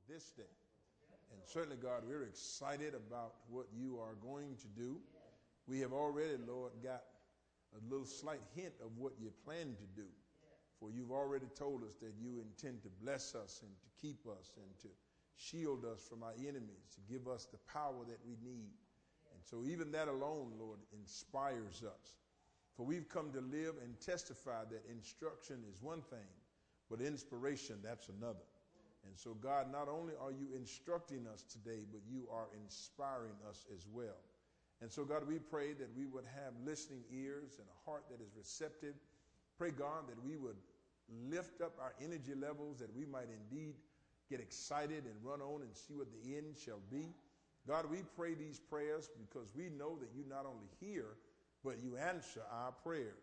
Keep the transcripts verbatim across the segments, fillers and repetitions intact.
this day. And certainly, God, we're excited about what you are going to do. We have already, Lord, got a little slight hint of what you plan to do. For you've already told us that you intend to bless us and to keep us and to shield us from our enemies, to give us the power that we need. And so even that alone, Lord, inspires us. For we've come to live and testify that instruction is one thing, but inspiration, that's another. And so, God, not only are you instructing us today, but you are inspiring us as well. And so, God, we pray that we would have listening ears and a heart that is receptive. Pray, God, that we would lift up our energy levels, that we might indeed get excited and run on and see what the end shall be. God, we pray these prayers because we know that you not only hear, but you answer our prayers.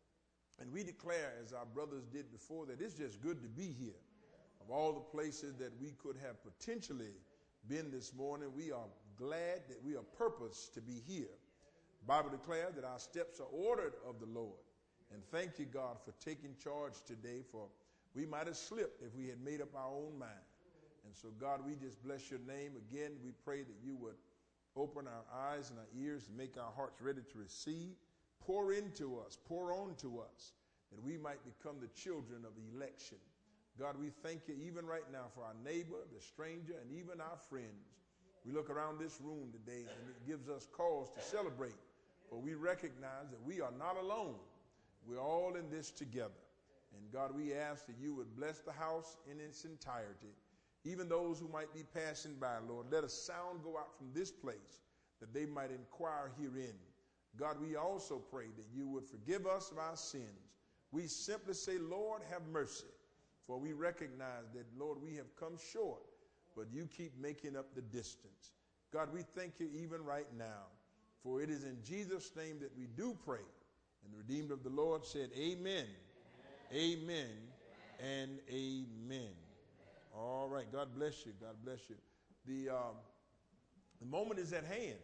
And we declare, as our brothers did before, that it's just good to be here. Of all the places that we could have potentially been this morning, we are glad that we are purposed to be here. The Bible declares that our steps are ordered of the Lord. And thank you, God, for taking charge today, for we might have slipped if we had made up our own mind. And so, God, we just bless your name. Again, we pray that you would open our eyes and our ears and make our hearts ready to receive. Pour into us, pour on to us, that we might become the children of the election. God, we thank you even right now for our neighbor, the stranger, and even our friends. We look around this room today, and it gives us cause to celebrate, for we recognize that we are not alone. We're all in this together. And God, we ask that you would bless the house in its entirety. Even those who might be passing by, Lord, let a sound go out from this place that they might inquire herein. God, we also pray that you would forgive us of our sins. We simply say, Lord, have mercy. For we recognize that, Lord, we have come short, but you keep making up the distance. God, we thank you even right now, for it is in Jesus' name that we do pray. And the redeemed of the Lord said, amen, amen, amen, and amen. All right, God bless you, God bless you. The, um, the moment is at hand.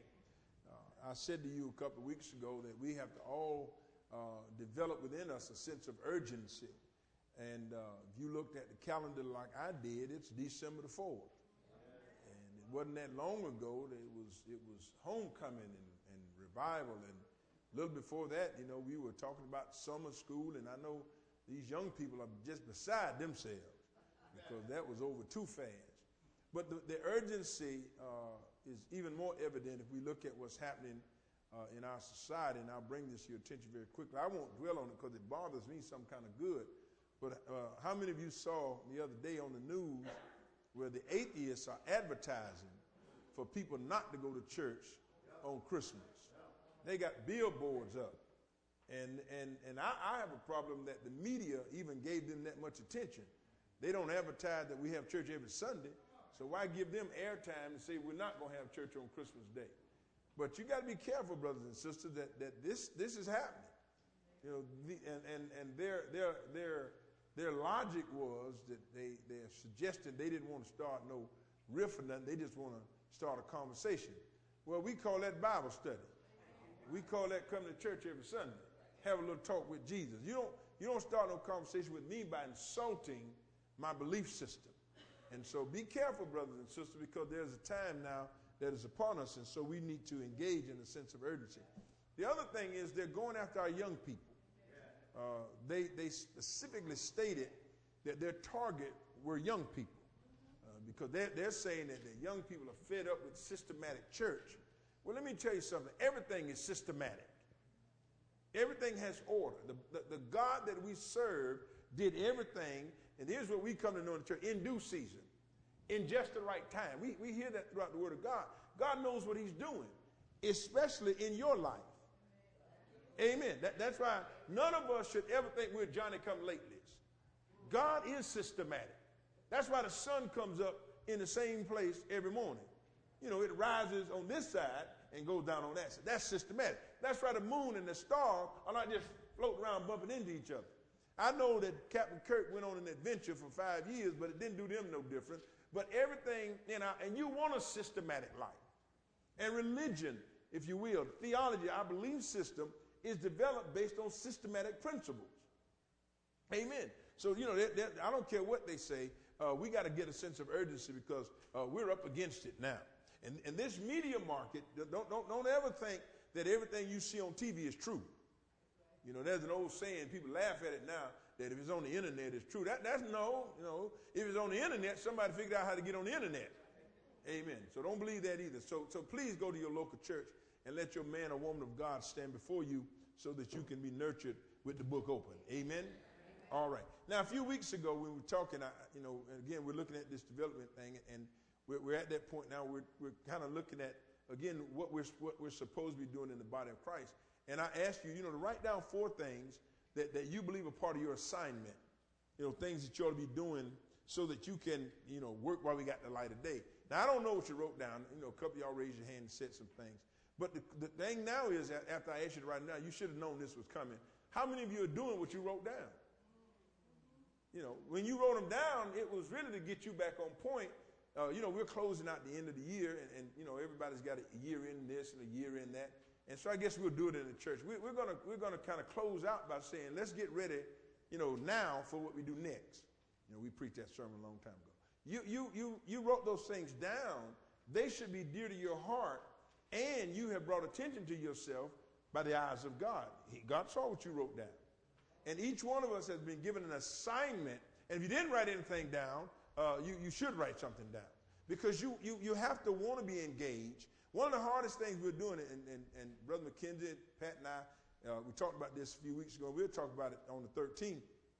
Uh, I said to you a couple of weeks ago that we have to all uh, develop within us a sense of urgency. And uh, if you looked at the calendar like I did, it's December the fourth. And it wasn't that long ago that it was it was homecoming and, and revival. And a little before that, you know, we were talking about summer school. And I know these young people are just beside themselves because that was over too fast. But the, the urgency uh, is even more evident if we look at what's happening uh, in our society. And I'll bring this to your attention very quickly. I won't dwell on it because it bothers me some kind of good. But uh, how many of you saw the other day on the news where the atheists are advertising for people not to go to church on Christmas? They got billboards up. And, and, and I, I have a problem that the media even gave them that much attention. They don't advertise that we have church every Sunday. So why give them airtime and say we're not going to have church on Christmas Day? But you got to be careful, brothers and sisters, that, that this, this is happening. You know, the, and, and, and their, their, their, Their logic was that they, they're suggesting they didn't want to start no riff or nothing. They just want to start a conversation. Well, we call that Bible study. We call that coming to church every Sunday. Have a little talk with Jesus. You don't, you don't start no conversation with me by insulting my belief system. And so be careful, brothers and sisters, because there's a time now that is upon us, and so we need to engage in a sense of urgency. The other thing is they're going after our young people. Uh, they, they specifically stated that their target were young people uh, because they're, they're saying that the young people are fed up with systematic church. Well, let me tell you something. Everything is systematic. Everything has order. The, the, the God that we serve did everything, and here's what we come to know in the church, in due season, in just the right time. We, we hear that throughout the Word of God. God knows what he's doing, especially in your life. Amen. That, that's why none of us should ever think we're Johnny-come-latelys. God is systematic. That's why the sun comes up in the same place every morning. You know, it rises on this side and goes down on that side. That's systematic. That's why the moon and the stars are not just floating around bumping into each other. I know that Captain Kirk went on an adventure for five years, but it didn't do them no different. But everything, you know, and you want a systematic life. And religion, if you will, theology, our belief system, is developed based on systematic principles. Amen. So, you know, they're, they're, I don't care what they say. uh, we got to get a sense of urgency because uh, we're up against it now. And, and this media market, don't, don't, don't ever think that everything you see on T V is true. You know, there's an old saying, people laugh at it now, that if it's on the internet, it's true. That, that's no, you know, if it's on the internet, somebody figured out how to get on the internet. Amen. So don't believe that either. So, so please go to your local church and let your man or woman of God stand before you so that you can be nurtured with the book open. Amen. All right. Now, a few weeks ago, we were talking, I, you know, and again, we're looking at this development thing, and we're, we're at that point now. We're, we're kind of looking at, again, what we're, what we're supposed to be doing in the body of Christ. And I asked you, you know, to write down four things that, that you believe are part of your assignment, you know, things that you ought to be doing so that you can, you know, work while we got the light of day. Now, I don't know what you wrote down. You know, a couple of y'all raised your hand and said some things. But the, the thing now is, that after I asked you to write it down, you should have known this was coming. How many of you are doing what you wrote down? You know, when you wrote them down, it was really to get you back on point. Uh, you know, we're closing out the end of the year, and, and you know, everybody's got a year in this and a year in that. And so I guess we'll do it in the church. We, we're gonna we're gonna kind of close out by saying, let's get ready, you know, now for what we do next. You know, we preached that sermon a long time ago. You you you you wrote those things down. They should be dear to your heart, and you have brought attention to yourself by the eyes of God. He, God saw what you wrote down, and each one of us has been given an assignment. And if you didn't write anything down, uh, you you should write something down because you you you have to want to be engaged. One of the hardest things we're doing, and, and, and Brother McKenzie, Pat and I, uh, we talked about this a few weeks ago. We'll talk about it on the thirteenth.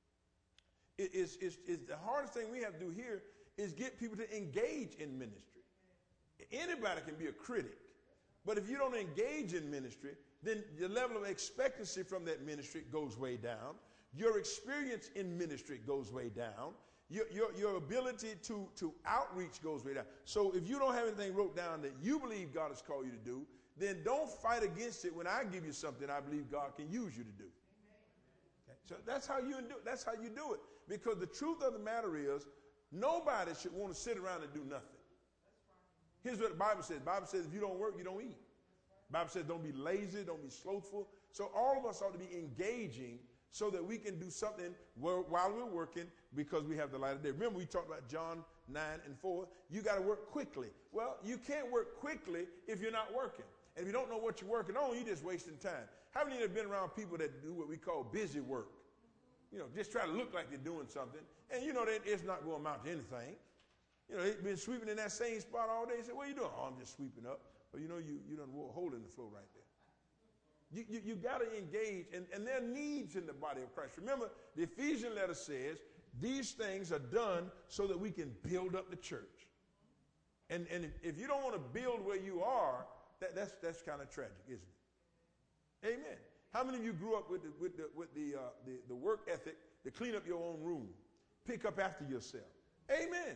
It, it's, it's, it's the hardest thing we have to do here is get people to engage in ministry. Anybody can be a critic, but if you don't engage in ministry, then the level of expectancy from that ministry goes way down. Your experience in ministry goes way down. Your, your, your ability to, to outreach goes way down. So if you don't have anything wrote down that you believe God has called you to do, then don't fight against it when I give you something I believe God can use you to do. Okay? So that's how you do that's how you do it. Because the truth of the matter is, nobody should want to sit around and do nothing. Here's what the Bible says. The Bible says if you don't work, you don't eat. The Bible says don't be lazy, don't be slothful. So all of us ought to be engaging so that we can do something while we're working because we have the light of day. Remember, we talked about John nine and four. You got to work quickly. Well, you can't work quickly if you're not working. And if you don't know what you're working on, you're just wasting time. How many of you have been around people that do what we call busy work? You know, just try to look like they're doing something. And you know that it's not going to amount to anything. You know, they've been sweeping in that same spot all day. They say, what are you doing? Oh, I'm just sweeping up. But you know, you, you done wore a hole in the floor right there. You, you, you got to engage, and, and there are needs in the body of Christ. Remember, the Ephesian letter says these things are done so that we can build up the church. And, and if, if you don't want to build where you are, that, that's, that's kind of tragic, isn't it? Amen. How many of you grew up with the, with the, with the, uh, the, the work ethic to clean up your own room, pick up after yourself? Amen.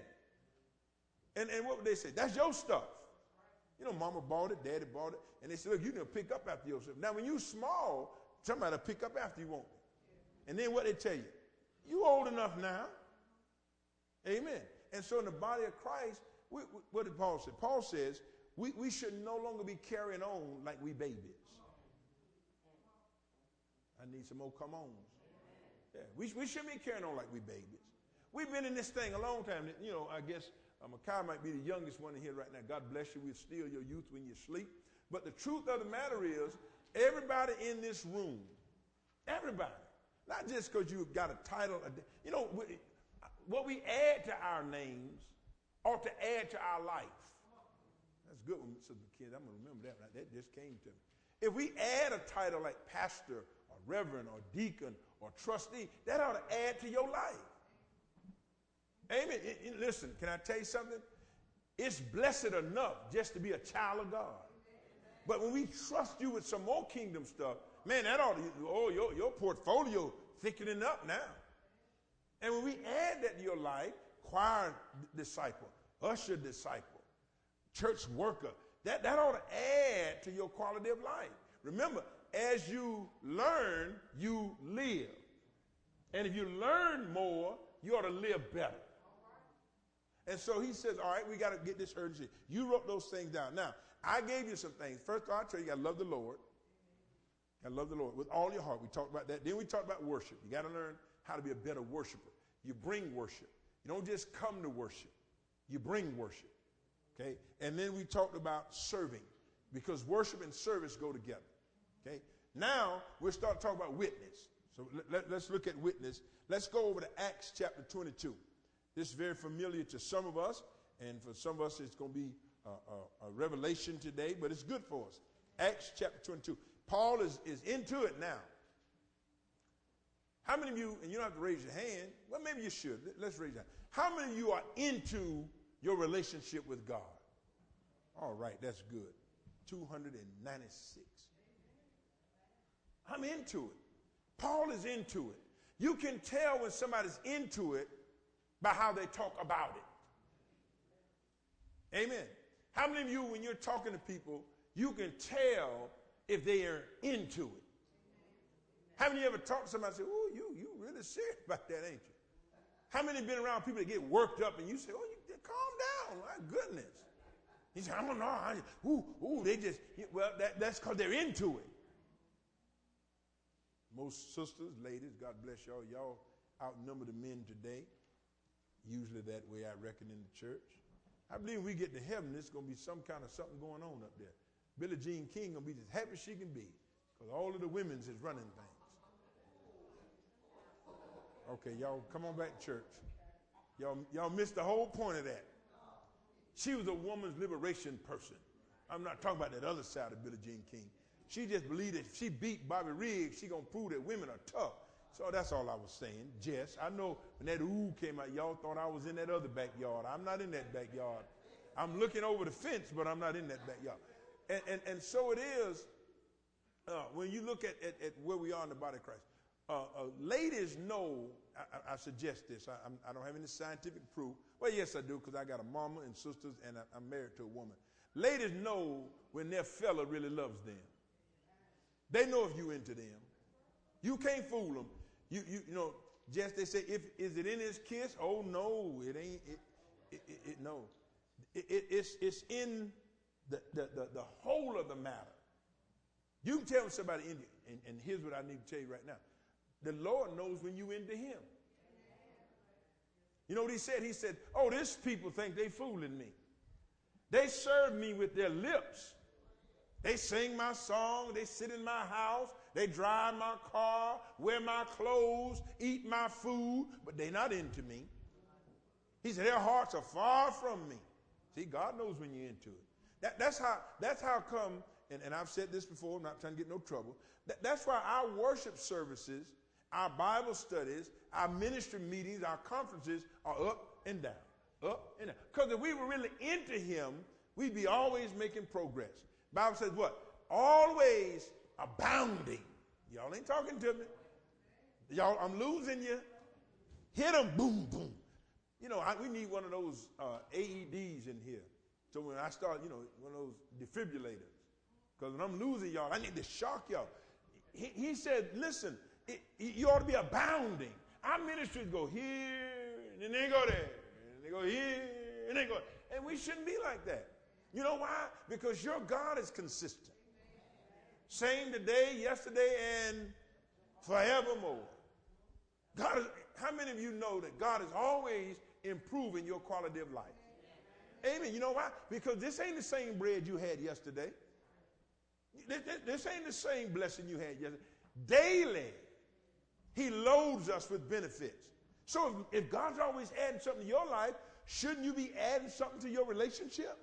And, and what would they say? That's your stuff. You know, mama bought it, daddy bought it, and they said, look, you need to pick up after yourself. Now, when you small, somebody will pick up after you, won't they? And then what they tell you? You old enough now. Amen. And so in the body of Christ, we, we, what did Paul say? Paul says we, we should no longer be carrying on like we babies. I need some more come on. Yeah, we, we shouldn't be carrying on like we babies. We've been in this thing a long time. You know, I guess uh, Makai might be the youngest one in here right now. God bless you. We'll steal your youth when you sleep. But the truth of the matter is, everybody in this room, everybody, not just because you got a title, you know, what we add to our names ought to add to our life. That's good one, Sister McKenzie. I'm going to remember that. Right? That just came to me. If we add a title like pastor or reverend or deacon or trustee, that ought to add to your life. Amen. It, it, listen, can I tell you something? It's blessed enough just to be a child of God. But when we trust you with some more kingdom stuff, man, that ought to, oh, your, your portfolio thickening up now. And when we add that to your life, choir disciple, usher disciple, church worker, that, that ought to add to your quality of life. Remember, as you learn, you live. And if you learn more, you ought to live better. And so he says, all right, we got to get this urgency. You wrote those things down. Now, I gave you some things. First of all, I'll tell you, you got to love the Lord. You got to love the Lord with all your heart. We talked about that. Then we talked about worship. You got to learn how to be a better worshiper. You bring worship. You don't just come to worship. You bring worship. Okay? And then we talked about serving, because worship and service go together. Okay? Now we'll start talking about witness. So let, let, let's look at witness. Let's go over to Acts chapter twenty-two. This is very familiar to some of us, and for some of us it's going to be a, a, a revelation today, but it's good for us. Acts chapter twenty-two. Paul is, is into it now. How many of you, and you don't have to raise your hand, well, maybe you should. Let's raise your hand. How many of you are into your relationship with God? All right, that's good. two hundred ninety-six. I'm into it. Paul is into it. You can tell when somebody's into it by how they talk about it. Amen. How many of you, when you're talking to people, you can tell if they are into it? How many of you ever talked to somebody and say, oh, you, you really serious about that, ain't you? How many have been around people that get worked up and you say, oh, you calm down, my goodness. He said, I don't know. I, ooh, ooh, they just, well, that, that's because they're into it. Most sisters, ladies, God bless y'all, y'all outnumber the men today. Usually that way, I reckon, in the church. I believe when we get to heaven, there's going to be some kind of something going on up there. Billie Jean King going to be as happy as she can be, because all of the women's is running things. Okay, y'all come on back to church. Y'all, y'all missed the whole point of that. She was a woman's liberation person. I'm not talking about that other side of Billie Jean King. She just believed that if she beat Bobby Riggs, she going to prove that women are tough. So that's all I was saying. Jess, I know when that ooh came out, y'all thought I was in that other backyard. I'm not in that backyard. I'm looking over the fence, but I'm not in that backyard. And, and, and so it is uh, when you look at, at, at where we are in the body of Christ. Uh, uh, ladies know, I, I suggest this. I, I'm, I don't have any scientific proof. Well, yes, I do, because I got a mama and sisters, and I, I'm married to a woman. Ladies know when their fella really loves them. They know if you into them. You can't fool them. You, you, you know, just they say, if is it in his kiss? Oh no, it ain't. It, it, it, it no, it, it, it's it's in the, the the the whole of the matter. You can tell somebody in, and, and here's what I need to tell you right now: the Lord knows when you into Him. You know what He said? He said, "Oh, this people think they fooling me. They serve me with their lips." They sing my song, they sit in my house, they drive my car, wear my clothes, eat my food, but they're not into me. He said, their hearts are far from me. See, God knows when you're into it. That, that's how that's how come, and, and I've said this before, I'm not trying to get no trouble. That, that's why our worship services, our Bible studies, our ministry meetings, our conferences are up and down, up and down. Because if we were really into Him, we'd be always making progress. Bible says what? Always abounding. Y'all ain't talking to me. Y'all, I'm losing you. Hit them, boom, boom. You know, I, we need one of those uh, A E Ds in here. So when I start, you know, one of those defibrillators. Because when I'm losing y'all, I need to shock y'all. He, he said, listen, it, it, you ought to be abounding. Our ministries go here, and then they go there, and they go here, and they go. And we shouldn't be like that. You know why? Because your God is consistent. Same today, yesterday, and forevermore. God is, how many of you know that God is always improving your quality of life? Amen. You know why? Because this ain't the same bread you had yesterday. This, this, this ain't the same blessing you had yesterday. Daily, He loads us with benefits. So if, if God's always adding something to your life, shouldn't you be adding something to your relationship?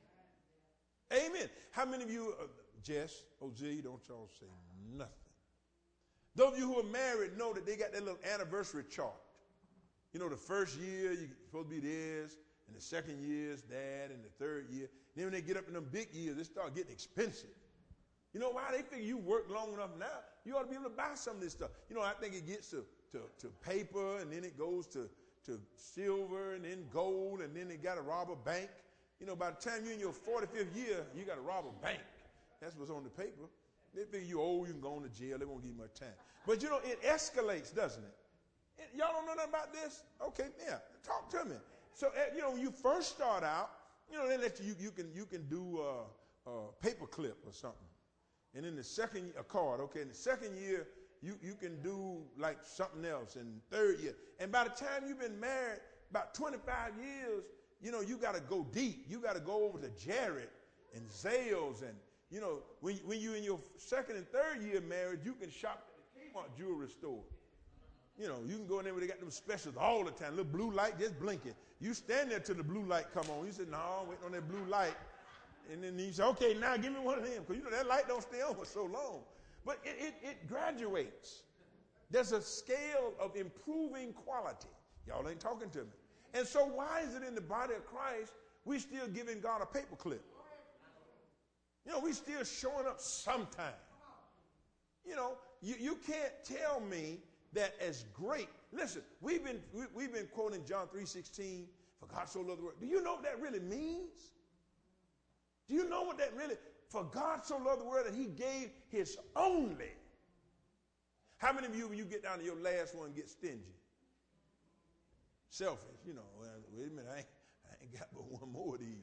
Amen. How many of you, uh, Jess, Ozzy, don't y'all say nothing. Those of you who are married know that they got that little anniversary chart. You know, the first year you're supposed to be this, and the second year is that, and the third year. Then when they get up in them big years, they start getting expensive. You know why? They figure you work long enough now, you ought to be able to buy some of this stuff. You know, I think it gets to, to, to paper, and then it goes to, to silver, and then gold, and then they got to rob a bank. You know, by the time you're in your forty-fifth year, you got to rob a bank. That's what's on the paper. They figure you're old, you can go on to jail. They won't give you much time. But, you know, it escalates, doesn't it? it y'all don't know nothing about this? Okay, yeah, talk to me. So, uh, you know, when you first start out, you know, they let you, you can, you can do a, a paper clip or something. And in the second, a card, okay, in the second year, you, you can do like something else. In the third year. And by the time you've been married, about twenty-five years, you know, you got to go deep. You got to go over to Jared and Zales. And, you know, when, when you're in your second and third year marriage, you can shop at the Kmart jewelry store. You know, you can go in there where they got them specials all the time. Little blue light just blinking. You stand there till the blue light come on. You say, no, I'm waiting on that blue light. And then you say, okay, now give me one of them. Because, you know, that light don't stay on for so long. But it, it, it graduates. There's a scale of improving quality. Y'all ain't talking to me. And so why is it in the body of Christ we still giving God a paperclip? You know, we still showing up sometime. You know, you, you can't tell me that as great. Listen, we've been we, we've been quoting John three sixteen, for God so loved the world. Do you know what that really means? Do you know what that really, for God so loved the world that he gave his only. How many of you, when you get down to your last one, get stingy? Selfish, you know, well, wait a minute, I ain't, I ain't got but one more of these.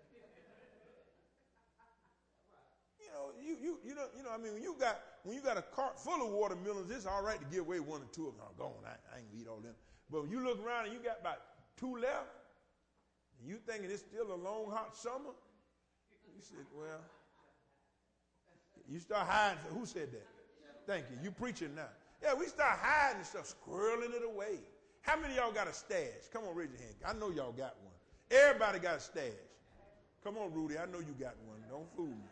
You know, you you you know, you know, I mean, when you got when you got a cart full of watermelons, it's all right to give away one or two of them. I'm gone. I, I ain't gonna eat all them. But when you look around and you got about two left, and you thinking it's still a long hot summer, you said, well, you start hiding. Who said that? Thank you. You preaching now. Yeah, we start hiding stuff, squirreling it away. How many of y'all got a stash? Come on, raise your hand. I know y'all got one. Everybody got a stash. Come on, Rudy. I know you got one. Don't fool me.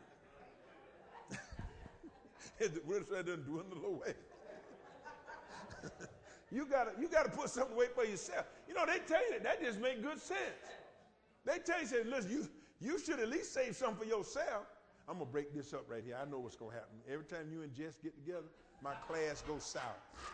The rich doesn't dwindle away. you gotta you gotta put something away for yourself. You know, they tell you that. That just make good sense. They tell you, say, listen, you, you should at least save something for yourself. I'm gonna break this up right here. I know what's gonna happen. Every time you and Jess get together, my class goes south.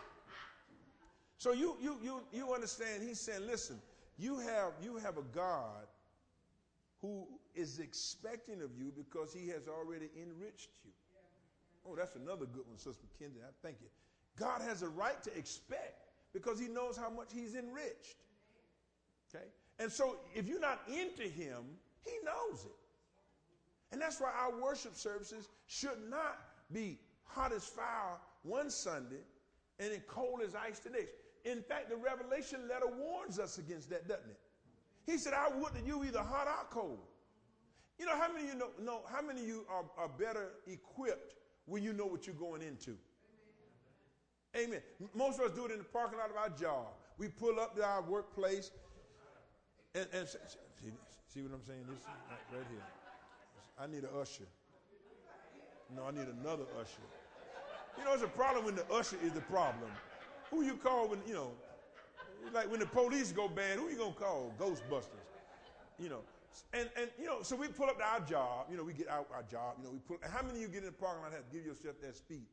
So you you you you understand, he's saying, listen, you have you have a God who is expecting of you because he has already enriched you. Oh, that's another good one, Sister McKenzie. I thank you. God has a right to expect because he knows how much he's enriched. Okay? And so if you're not into him, he knows it. And that's why our worship services should not be hot as fire one Sunday and then cold as ice the next. In fact, the Revelation letter warns us against that, doesn't it? He said, I would that you either hot or cold. You know, how many of you know, know how many of you are, are better equipped when you know what you're going into? Amen. Amen. Most of us do it in the parking lot of our job. We pull up to our workplace and, and see, see what I'm saying? This right here. I need an usher. No, I need another usher. You know, it's a problem when the usher is the problem. Who you call when, you know, like when the police go bad, who you going to call? Ghostbusters. You know, and, and, you know, so we pull up to our job. You know, we get out our job. You know, we pull. And how many of you get in the parking lot and have to give yourself that speech?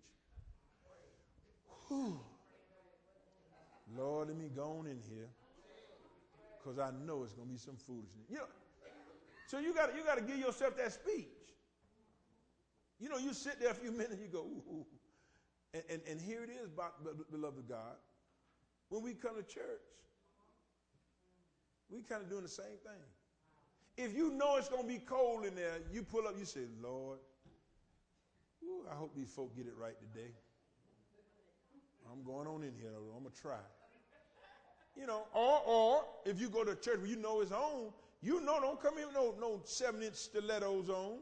Whew. Lord, let me go on in here because I know it's going to be some foolishness. You know, so you got you got to give yourself that speech. You know, you sit there a few minutes, you go, ooh, ooh. And, and, and here it is, beloved of God. When we come to church, we kind of doing the same thing. If you know it's going to be cold in there, you pull up, you say, Lord, ooh, I hope these folk get it right today. I'm going on in here. I'm going to try. You know, or, or if you go to a church where you know it's on, you know don't come in with no, no seven-inch stilettos on.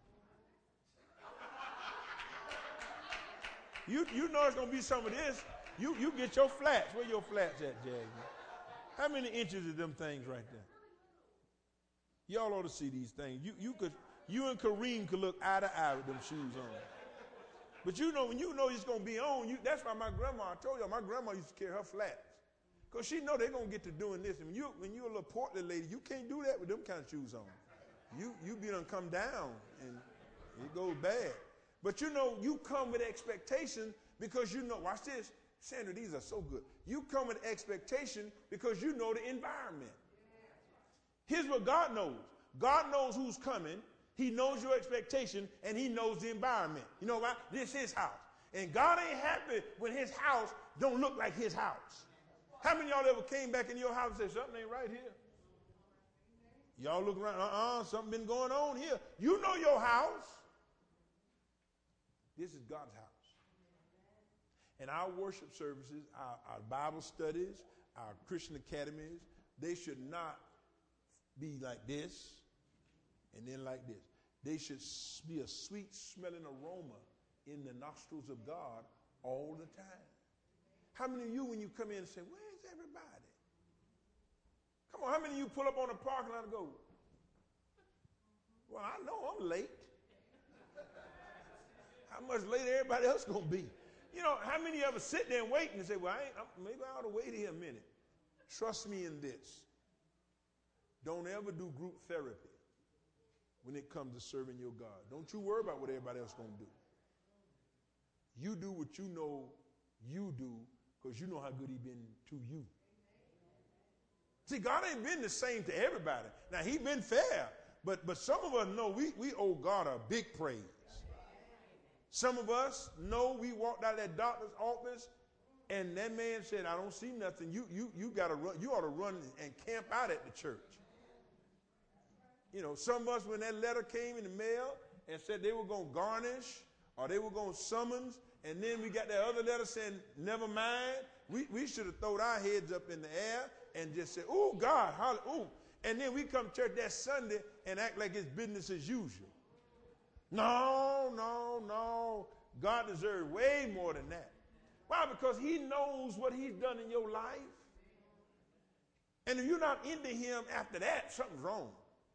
You you know it's going to be some of this. You you get your flats. Where your flats at, Jasmine? How many inches of them things right there? Y'all ought to see these things. You you could you and Kareem could look eye to eye with them shoes on. But you know when you know it's going to be on, you that's why my grandma, I told you, my grandma used to carry her flats. Because she know they're going to get to doing this. And when, you, when you're a little portly lady, you can't do that with them kind of shoes on. You you be done come down and it goes bad. But you know, you come with expectation because you know, watch this. Sandra, these are so good. You come with expectation because you know the environment. Here's what God knows. God knows who's coming. He knows your expectation, and he knows the environment. You know why? This is his house. And God ain't happy when his house don't look like his house. How many of y'all ever came back in your house and said, something ain't right here? Y'all look around, uh-uh, something been going on here. You know your house. This is God's house. And our worship services, our, our Bible studies, our Christian academies, they should not be like this and then like this. They should be a sweet smelling aroma in the nostrils of God all the time. How many of you, when you come in and say, where's everybody? Come on, how many of you pull up on the parking lot and go, well, I know I'm late. How much later everybody else going to be? You know, how many of us sit there and wait and say, well, I ain't, I'm, maybe I ought to wait here a minute. Trust me in this. Don't ever do group therapy when it comes to serving your God. Don't you worry about what everybody else going to do. You do what you know you do because you know how good he been to you. See, God ain't been the same to everybody. Now, he been fair, but, but some of us know we, we owe God a big praise. Some of us know we walked out of that doctor's office and that man said, I don't see nothing. You, you, you got to run. You ought to run and camp out at the church. You know, some of us, when that letter came in the mail and said they were going to garnish or they were going to summons, and then we got that other letter saying, never mind, we, we should have thrown our heads up in the air and just said, oh, God, holla, ooh. And then we come to church that Sunday and act like it's business as usual. No, no, no. God deserves way more than that. Why? Because he knows what he's done in your life. And if you're not into him after that, something's wrong.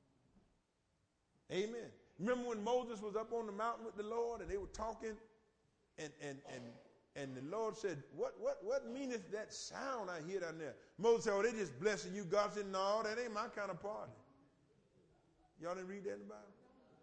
Amen. Remember when Moses was up on the mountain with the Lord and they were talking and and and and the Lord said, what what what meaneth that sound I hear down there? Moses said, oh, they just blessing you. God said, no, that ain't my kind of party. Y'all didn't read that in the Bible?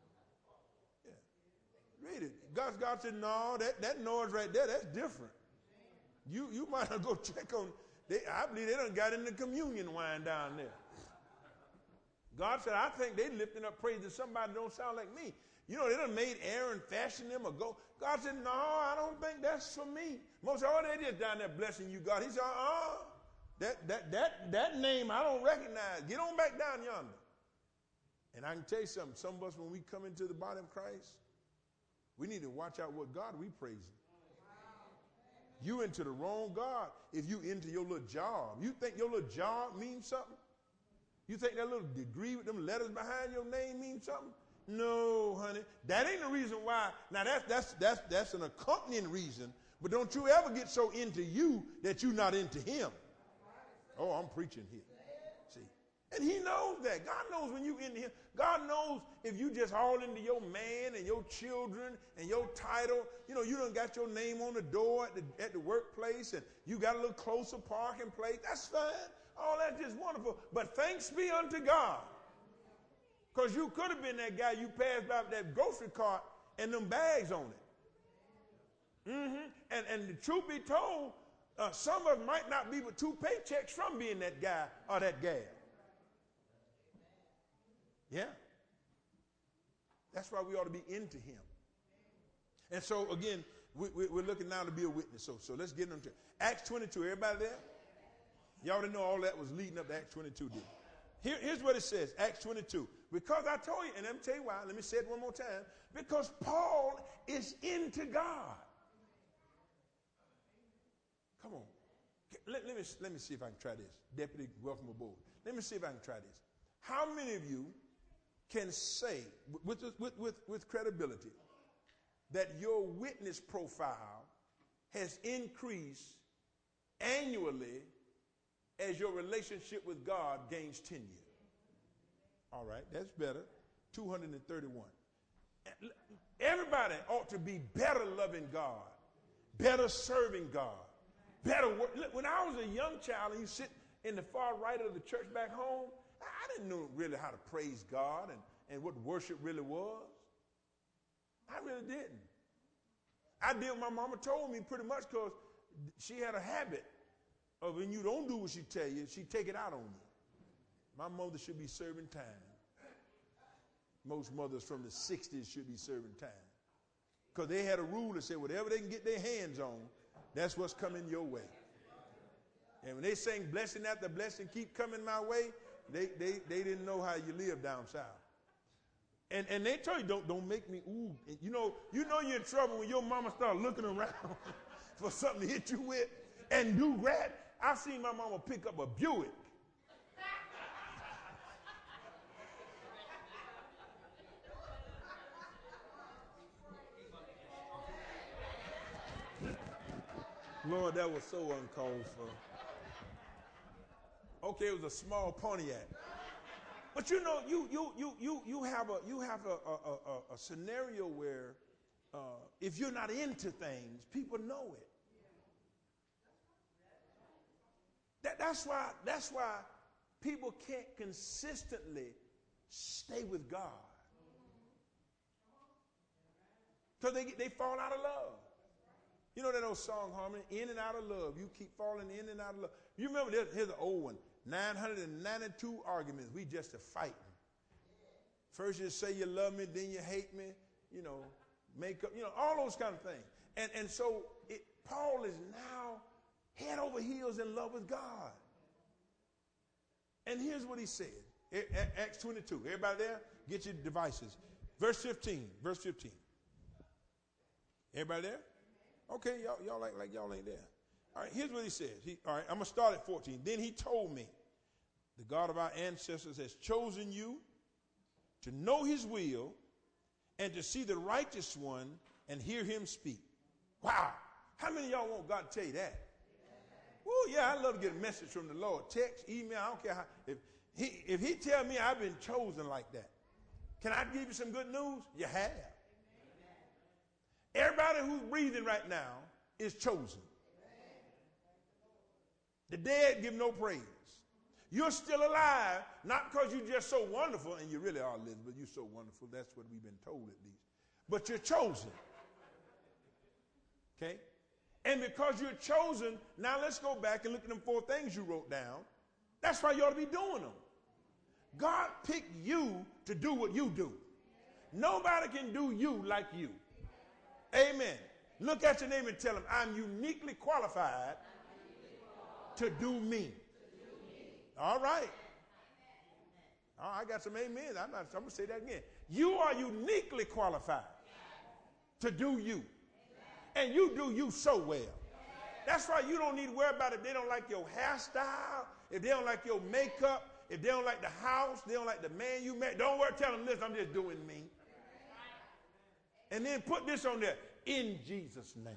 Yeah. Read it. God, God said, no, that, that noise right there, that's different. You you might have to go check on, they, I believe they done got in the communion wine down there. God said, I think they lifting up praise to somebody that don't sound like me. You know, they done made Aaron fashion them or go. God said, no, I don't think that's for me. Most of all, they just down there blessing you, God. He said, uh-uh. That, that, that, that name I don't recognize. Get on back down yonder. And I can tell you something. Some of us, when we come into the body of Christ, we need to watch out what God we praising. You into the wrong God if you into your little job. You think your little job means something? You think that little degree with them letters behind your name means something? No, honey. That ain't the reason why. Now, that's, that's, that's, that's an accompanying reason. But don't you ever get so into you that you're not into him. Oh, I'm preaching here. See? And he knows that. God knows when you into him. God knows if you just all into your man and your children and your title. You know, you done got your name on the door at the, at the workplace and you got a little closer parking place. That's fine. All that's just wonderful. But thanks be unto God. Because you could have been that guy you passed by with that grocery cart and them bags on it. Mm-hmm. And, and the truth be told, uh, some of us might not be but two paychecks from being that guy or that gal. Yeah. That's why we ought to be into him. And so, again, we, we, we're looking now to be a witness. So, so let's get into it. Acts twenty-two. Everybody there? You already know all that was leading up to Acts twenty-two, did Here, Here's what it says, Acts twenty-two. Because I told you, and let me tell you why. Let me say it one more time. Because Paul is into God. Come on. Let, let, me, let me see if I can try this. Deputy, welcome aboard. Let me see if I can try this. How many of you can say, with, with, with, with credibility, that your witness profile has increased annually as your relationship with God gains tenure? All right, that's better. two hundred thirty-one. Everybody ought to be better loving God, better serving God, better work. When I was a young child and you sit in the far right of the church back home, I didn't know really how to praise God and, and what worship really was. I really didn't. I did what my mama told me pretty much because she had a habit of when you don't do what she tell you, she take it out on you. My mother should be serving time. Most mothers from the sixties should be serving time. Because they had a rule that said whatever they can get their hands on, that's what's coming your way. And when they sang blessing after blessing keep coming my way, they, they, they didn't know how you live down south. And, and they tell you, don't, don't make me, ooh. And you know, you know you're in trouble when your mama start looking around for something to hit you with and do rat. I've seen my mama pick up a Buick Lord, that was so uncalled for. Okay, it was a small Pontiac. But you know, you you you you you have a you have a a, a, a scenario where uh, if you're not into things, people know it. That, that's why that's why people can't consistently stay with God. Because they they fall out of love. You know that old song, Harmony, in and out of love. You keep falling in and out of love. You remember, this, here's an old one, nine hundred ninety-two arguments. We just a fighting. First you say you love me, then you hate me, you know, make up, you know, all those kind of things. And, and so it, Paul is now head over heels in love with God. And here's what he said, Acts twenty-two. Everybody there? Get your devices. Verse fifteen, verse fifteen. Everybody there? Okay, y'all, y'all like, like y'all ain't there. All right, here's what he says. He, all right, I'm going to start at fourteen. Then he told me, the God of our ancestors has chosen you to know his will and to see the righteous one and hear him speak. Wow. How many of y'all want God to tell you that? Oh, yeah, I love to get a message from the Lord. Text, email, I don't care how. If he, if he tell me I've been chosen like that, can I give you some good news? You have. Everybody who's breathing right now is chosen. The dead give no praise. You're still alive, not because you're just so wonderful, and you really are, Elizabeth, you're so wonderful. That's what we've been told at least. But you're chosen. Okay? And because you're chosen, now let's go back and look at them four things you wrote down. That's why you ought to be doing them. God picked you to do what you do. Nobody can do you like you. Amen. Look at your name and tell him, I'm uniquely qualified to do me. All right. Oh, I got some amens. I'm, not, I'm going to say that again. You are uniquely qualified to do you. And you do you so well. That's why you don't need to worry about if they don't like your hairstyle, if they don't like your makeup, if they don't like the house, they don't like the man you met. Don't worry, tell them this, I'm just doing me. And then put this on there, in Jesus' name.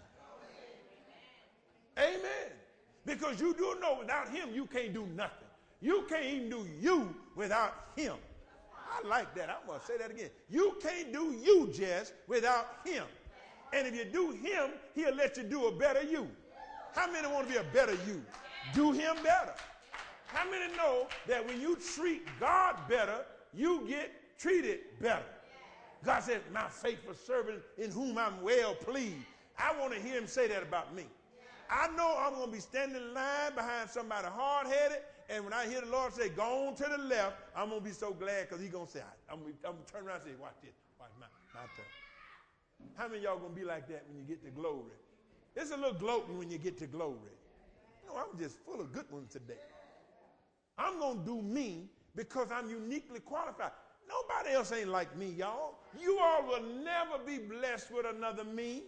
Amen. Because you do know without him, you can't do nothing. You can't even do you without him. I like that. I'm going to say that again. You can't do you, Jess, without him. And if you do him, he'll let you do a better you. How many want to be a better you? Do him better. How many know that when you treat God better, you get treated better? God said, my faithful servant in whom I'm well pleased. I want to hear him say that about me. I know I'm going to be standing in line behind somebody hard-headed, and when I hear the Lord say, go on to the left, I'm going to be so glad because he's going to say, I'm going to turn around and say, watch this. Watch my, my turn. How many of y'all going to be like that when you get to glory? It's a little gloating when you get to glory. You know, I'm just full of good ones today. I'm going to do me because I'm uniquely qualified. Nobody else ain't like me, y'all. You all will never be blessed with another me.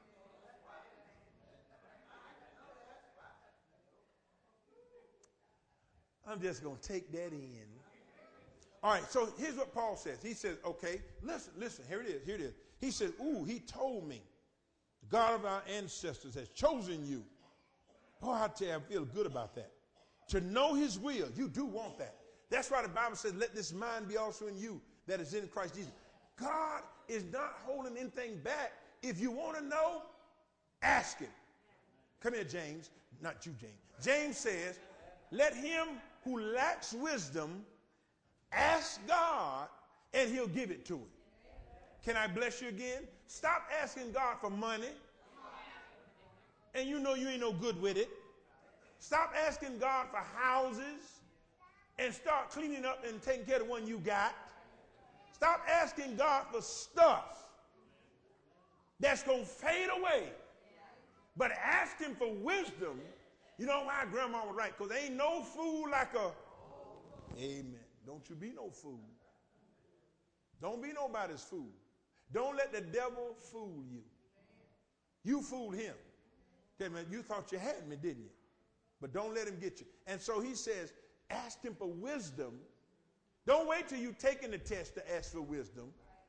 I'm just going to take that in. All right, so here's what Paul says. He says, okay, listen, listen, here it is, here it is. He says, ooh, he told me, the God of our ancestors has chosen you. Oh, I tell you, I feel good about that. To know his will, you do want that. That's why the Bible says, let this mind be also in you that is in Christ Jesus. God is not holding anything back. If you want to know, ask him. Come here, James. Not you, James. James says, let him who lacks wisdom ask God and he'll give it to him. Can I bless you again? Stop asking God for money and you know you ain't no good with it. Stop asking God for houses and start cleaning up and taking care of the one you got. Stop asking God for stuff that's going to fade away. But ask him for wisdom. You know why Grandma was right? Because there ain't no fool like a... Amen. Don't you be no fool. Don't be nobody's fool. Don't let the devil fool you. You fooled him. Okay, man, you thought you had me, didn't you? But don't let him get you. And so he says, ask him for wisdom. Don't wait till you taking the test to ask for wisdom.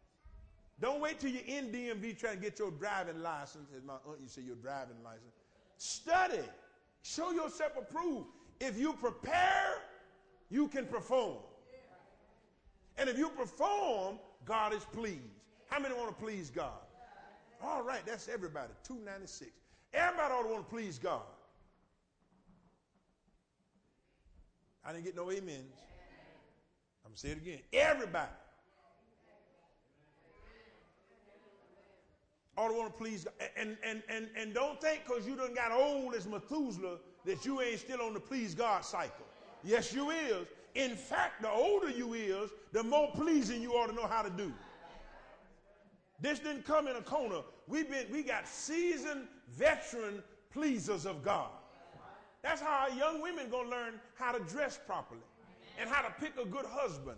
Don't wait till you're in D M V trying to get your driving license. As my aunt used to say, your driving license. Study. Show yourself approved. If you prepare, you can perform. And if you perform, God is pleased. How many want to please God? All right, that's everybody. two ninety-six. Everybody ought to want to please God. I didn't get no amens. I'm going to say it again. Everybody ought to want to please God. And, and, and, and don't think because you done got old as Methuselah that you ain't still on the please God cycle. Yes, you is. In fact, the older you is, the more pleasing you ought to know how to do. This didn't come in a corner. We've been, we got seasoned, veteran pleasers of God. That's how our young women going to learn how to dress properly and how to pick a good husband.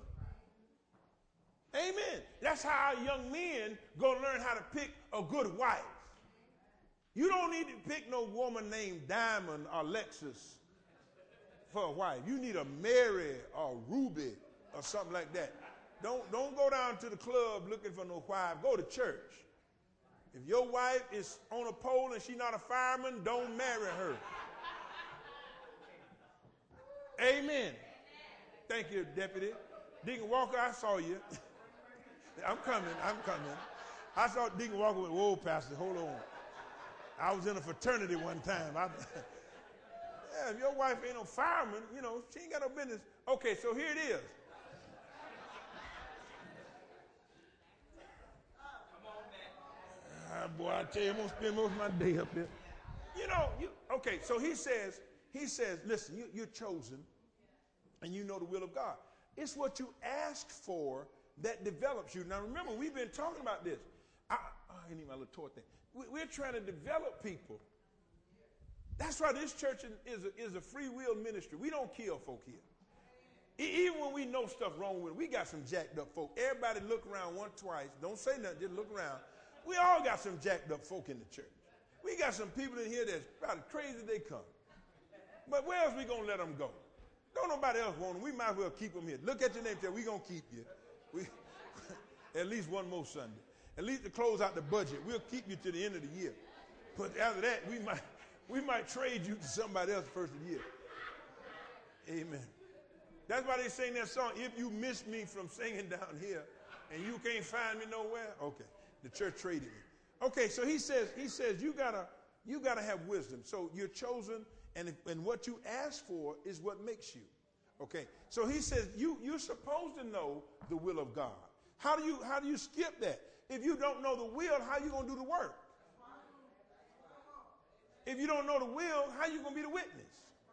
Amen. That's how our young men going to learn how to pick a good wife. You don't need to pick no woman named Diamond or Lexus for a wife. You need a Mary or Ruby or something like that. Don't, don't go down to the club looking for no wife. Go to church. If your wife is on a pole and she's not a fireman, don't marry her. Amen. Thank you, Deputy. Deacon Walker, I saw you. I'm coming. I'm coming. I saw Deacon Walker with, whoa, Pastor, hold on. I was in a fraternity one time. I, yeah, if your wife ain't no fireman, you know, she ain't got no business. Okay, so here it is. Ah, boy, I tell you, I'm going to spend most of my day up here. You know, you, okay, so he says, he says, listen, you, you're chosen and you know the will of God. It's what you asked for that develops you. Now, remember, we've been talking about this. I, oh, I need my little toy thing. We, we're trying to develop people. That's why this church is a, is a free will ministry. We don't kill folk here. E- even when we know stuff wrong with it, we got some jacked up folk. Everybody look around once, twice. Don't say nothing, just look around. We all got some jacked up folk in the church. We got some people in here that's about crazy they come. But where else we going to let them go? Don't nobody else want them. We might as well keep them here. Look at your name and tell, we're going to keep you. We, at least one more Sunday. At least to close out the budget. We'll keep you to the end of the year. But after that, we might we might trade you to somebody else first of the year. Amen. That's why they sing that song, if you miss me from singing down here and you can't find me nowhere, okay, the church traded me. Okay, so he says, he says you gotta you gotta have wisdom. So you're chosen, and if, and what you ask for is what makes you. Okay, so he says you you're supposed to know the will of God. How do you how do you skip that? If you don't know the will, how are you gonna do the work? If you don't know the will, how are you gonna be the witness?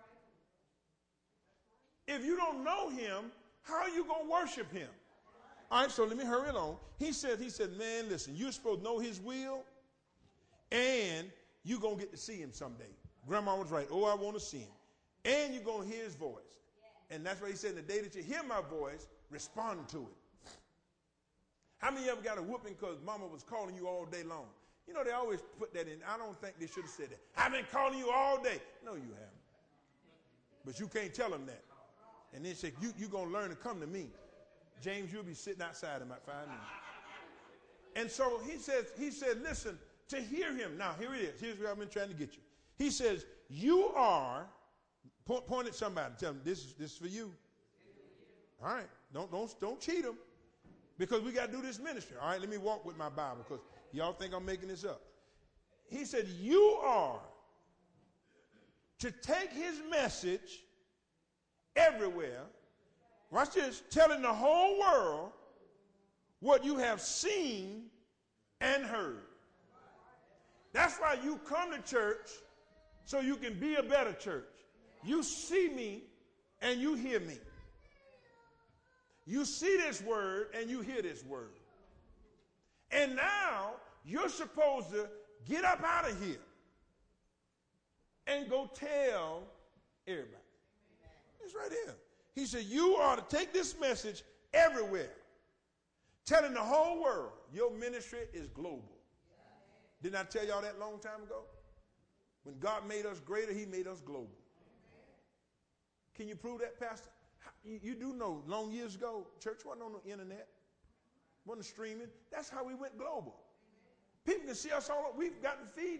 If you don't know him, how are you gonna worship him? All right, so let me hurry along. He said, he said, man, listen, you're supposed to know his will, and you're going to get to see him someday. Grandma was right. Oh, I want to see him. And you're going to hear his voice. And that's why he said, the day that you hear my voice, respond to it. How many of you ever got a whooping because mama was calling you all day long? You know, they always put that in. I don't think they should have said that. I've been calling you all day. No, you haven't. But you can't tell them that. And then say, you, you're going to learn to come to me. James, you'll be sitting outside in about five minutes. And so he says, he said, listen, to hear him. Now, here it is. Here's where I've been trying to get you. He says, you are, point, point at somebody, tell them, this is, this is for you. All right. Don't, don't, don't cheat them, because we got to do this ministry. All right, let me walk with my Bible, because y'all think I'm making this up. He said, you are to take his message everywhere. Watch this, telling the whole world what you have seen and heard. That's why you come to church, so you can be a better church. You see me and you hear me. You see this word and you hear this word. And now you're supposed to get up out of here and go tell everybody. It's right here. He said, you are to take this message everywhere, telling the whole world your ministry is global. Didn't I tell y'all that long time ago? When God made us greater, he made us global. Can you prove that, Pastor? You, you do know, long years ago, church wasn't on the internet, wasn't streaming. That's how we went global. People can see us all over. We've gotten feedback.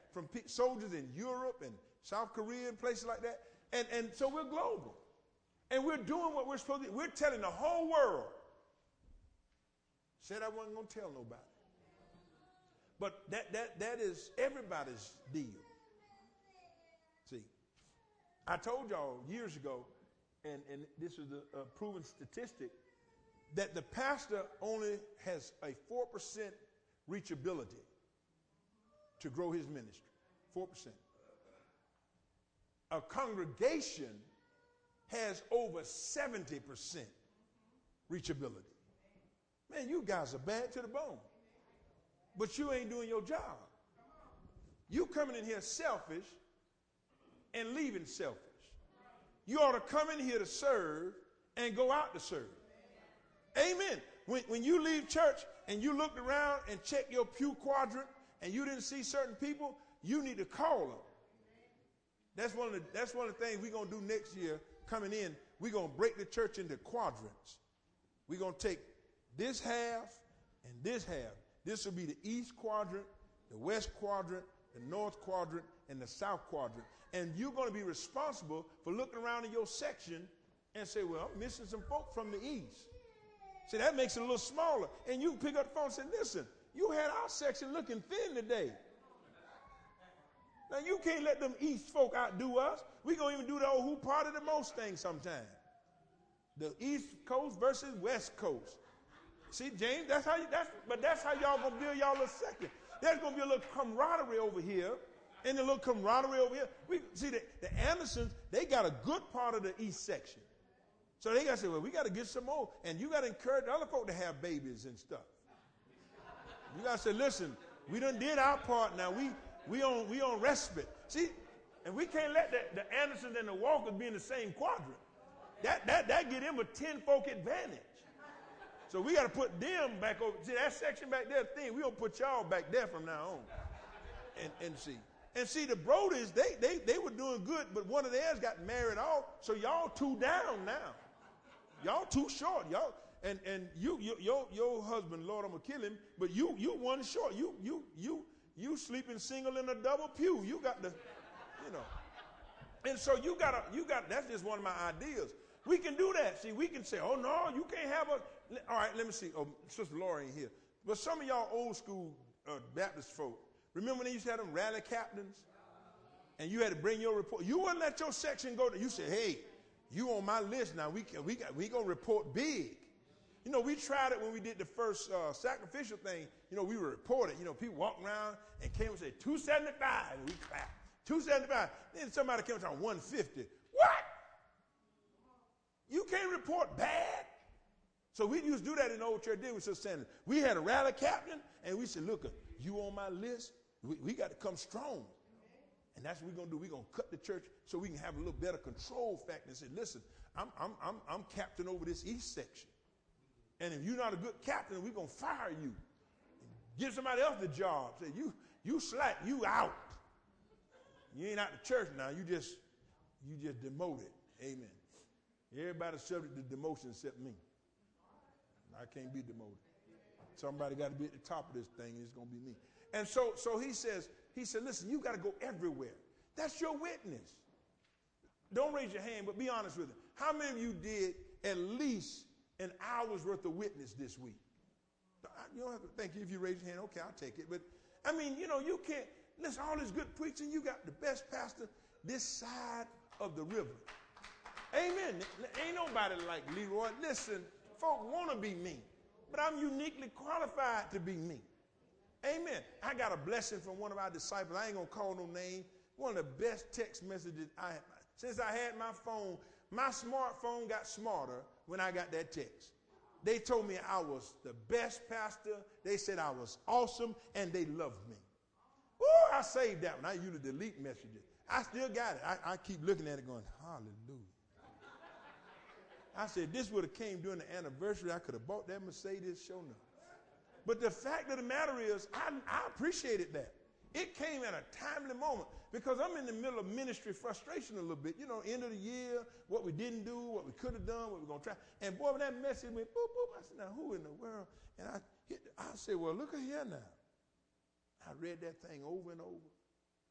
from pe- soldiers in Europe and South Korea and places like that. And, and so we're global. And we're doing what we're supposed to do. We're telling the whole world. Said I wasn't going to tell nobody. But that, that, that is everybody's deal. See, I told y'all years ago, and, and this is a, a proven statistic, that the pastor only has a four percent reachability to grow his ministry. four percent. A congregation has over seventy percent reachability. Man, you guys are bad to the bone. But you ain't doing your job. You coming in here selfish and leaving selfish. You ought to come in here to serve and go out to serve. Amen. When, when you leave church and you looked around and checked your pew quadrant and you didn't see certain people, you need to call them. That's one of the, that's one of the things we're going to do next year coming in. We're going to break the church into quadrants. We're going to take this half and this half. This will be the east quadrant, the west quadrant, the north quadrant, and the south quadrant. And you're going to be responsible for looking around in your section and say, well, I'm missing some folk from the east. See, that makes it a little smaller. And you can pick up the phone and say, listen, you had our section looking thin today. Now, you can't let them east folk outdo us. We're going to even do the old who part of the most thing sometime. The east coast versus west coast. See, James, that's how you, that's, but that's how y'all going to build y'all a second. There's going to be a little camaraderie over here and a little camaraderie over here. We see, the, the Andersons, they got a good part of the east section. So they got to say, well, we got to get some more. And you got to encourage other folk to have babies and stuff. You got to say, listen, we done did our part now. We we on we on respite. See, and we can't let the, the Andersons and the Walkers be in the same quadrant. That that that get them a ten folk advantage. So we got to put them back over. See, that section back there, thing, we going to put y'all back there from now on. And and see. And see, the Brodies, they, they, they were doing good, but one of theirs got married off, so y'all two down now. Y'all too short. Y'all and, and you, you your your husband, Lord, I'm gonna kill him, but you you one short. You you you you sleeping single in a double pew. You got the, you know. And so you gotta you got that's just one of my ideas. We can do that. See, we can say, oh no, you can't have a all right, let me see. Oh, Sister Laura ain't here. But some of y'all old school uh, Baptist folk, remember when they used to have them rally captains? And you had to bring your report. You wouldn't let your section go to, you said, hey, you on my list now. We can, we got we gonna report big. You know, we tried it when we did the first uh, sacrificial thing. You know, we were reported. You know, people walked around and came and said two seventy-five, and we clapped. two seventy-five. Then somebody came and said one fifty. What? You can't report bad. So we used to do that in the old church. Did we? So saying we had a rally captain, and we said, look, you on my list. We, we got to come strong. And that's what we're going to do. We're going to cut the church so we can have a little better control factor and say, listen, I'm, I'm, I'm, I'm captain over this east section. And if you're not a good captain, we're going to fire you. Give somebody else the job. Say, you, you slack, you out. You ain't out the church now. You just, you just demoted. Amen. Everybody's subject to demotion except me. I can't be demoted. Somebody got to be at the top of this thing, and it's going to be me. And so, so he says, he said, listen, you got to go everywhere. That's your witness. Don't raise your hand, but be honest with it. How many of you did at least an hour's worth of witness this week? You don't have to thank you if you raise your hand. Okay, I'll take it. But, I mean, you know, you can't, listen, all this good preaching, you got the best pastor this side of the river. Amen. Ain't nobody like Leroy. Listen, folk want to be me, but I'm uniquely qualified to be me. Amen. I got a blessing from one of our disciples. I ain't going to call no name. One of the best text messages I had. Since I had my phone, my smartphone got smarter when I got that text. They told me I was the best pastor. They said I was awesome, and they loved me. Ooh, I saved that one. I used to delete messages. I still got it. I, I keep looking at it going, hallelujah. I said, this would have came during the anniversary. I could have bought that Mercedes, sure enough. But the fact of the matter is, I, I appreciated that. It came at a timely moment because I'm in the middle of ministry frustration a little bit. You know, end of the year, what we didn't do, what we could have done, what we're going to try. And boy, when that message went boop, boop, I said, now who in the world? And I hit, I said, well, look at here now. I read that thing over and over.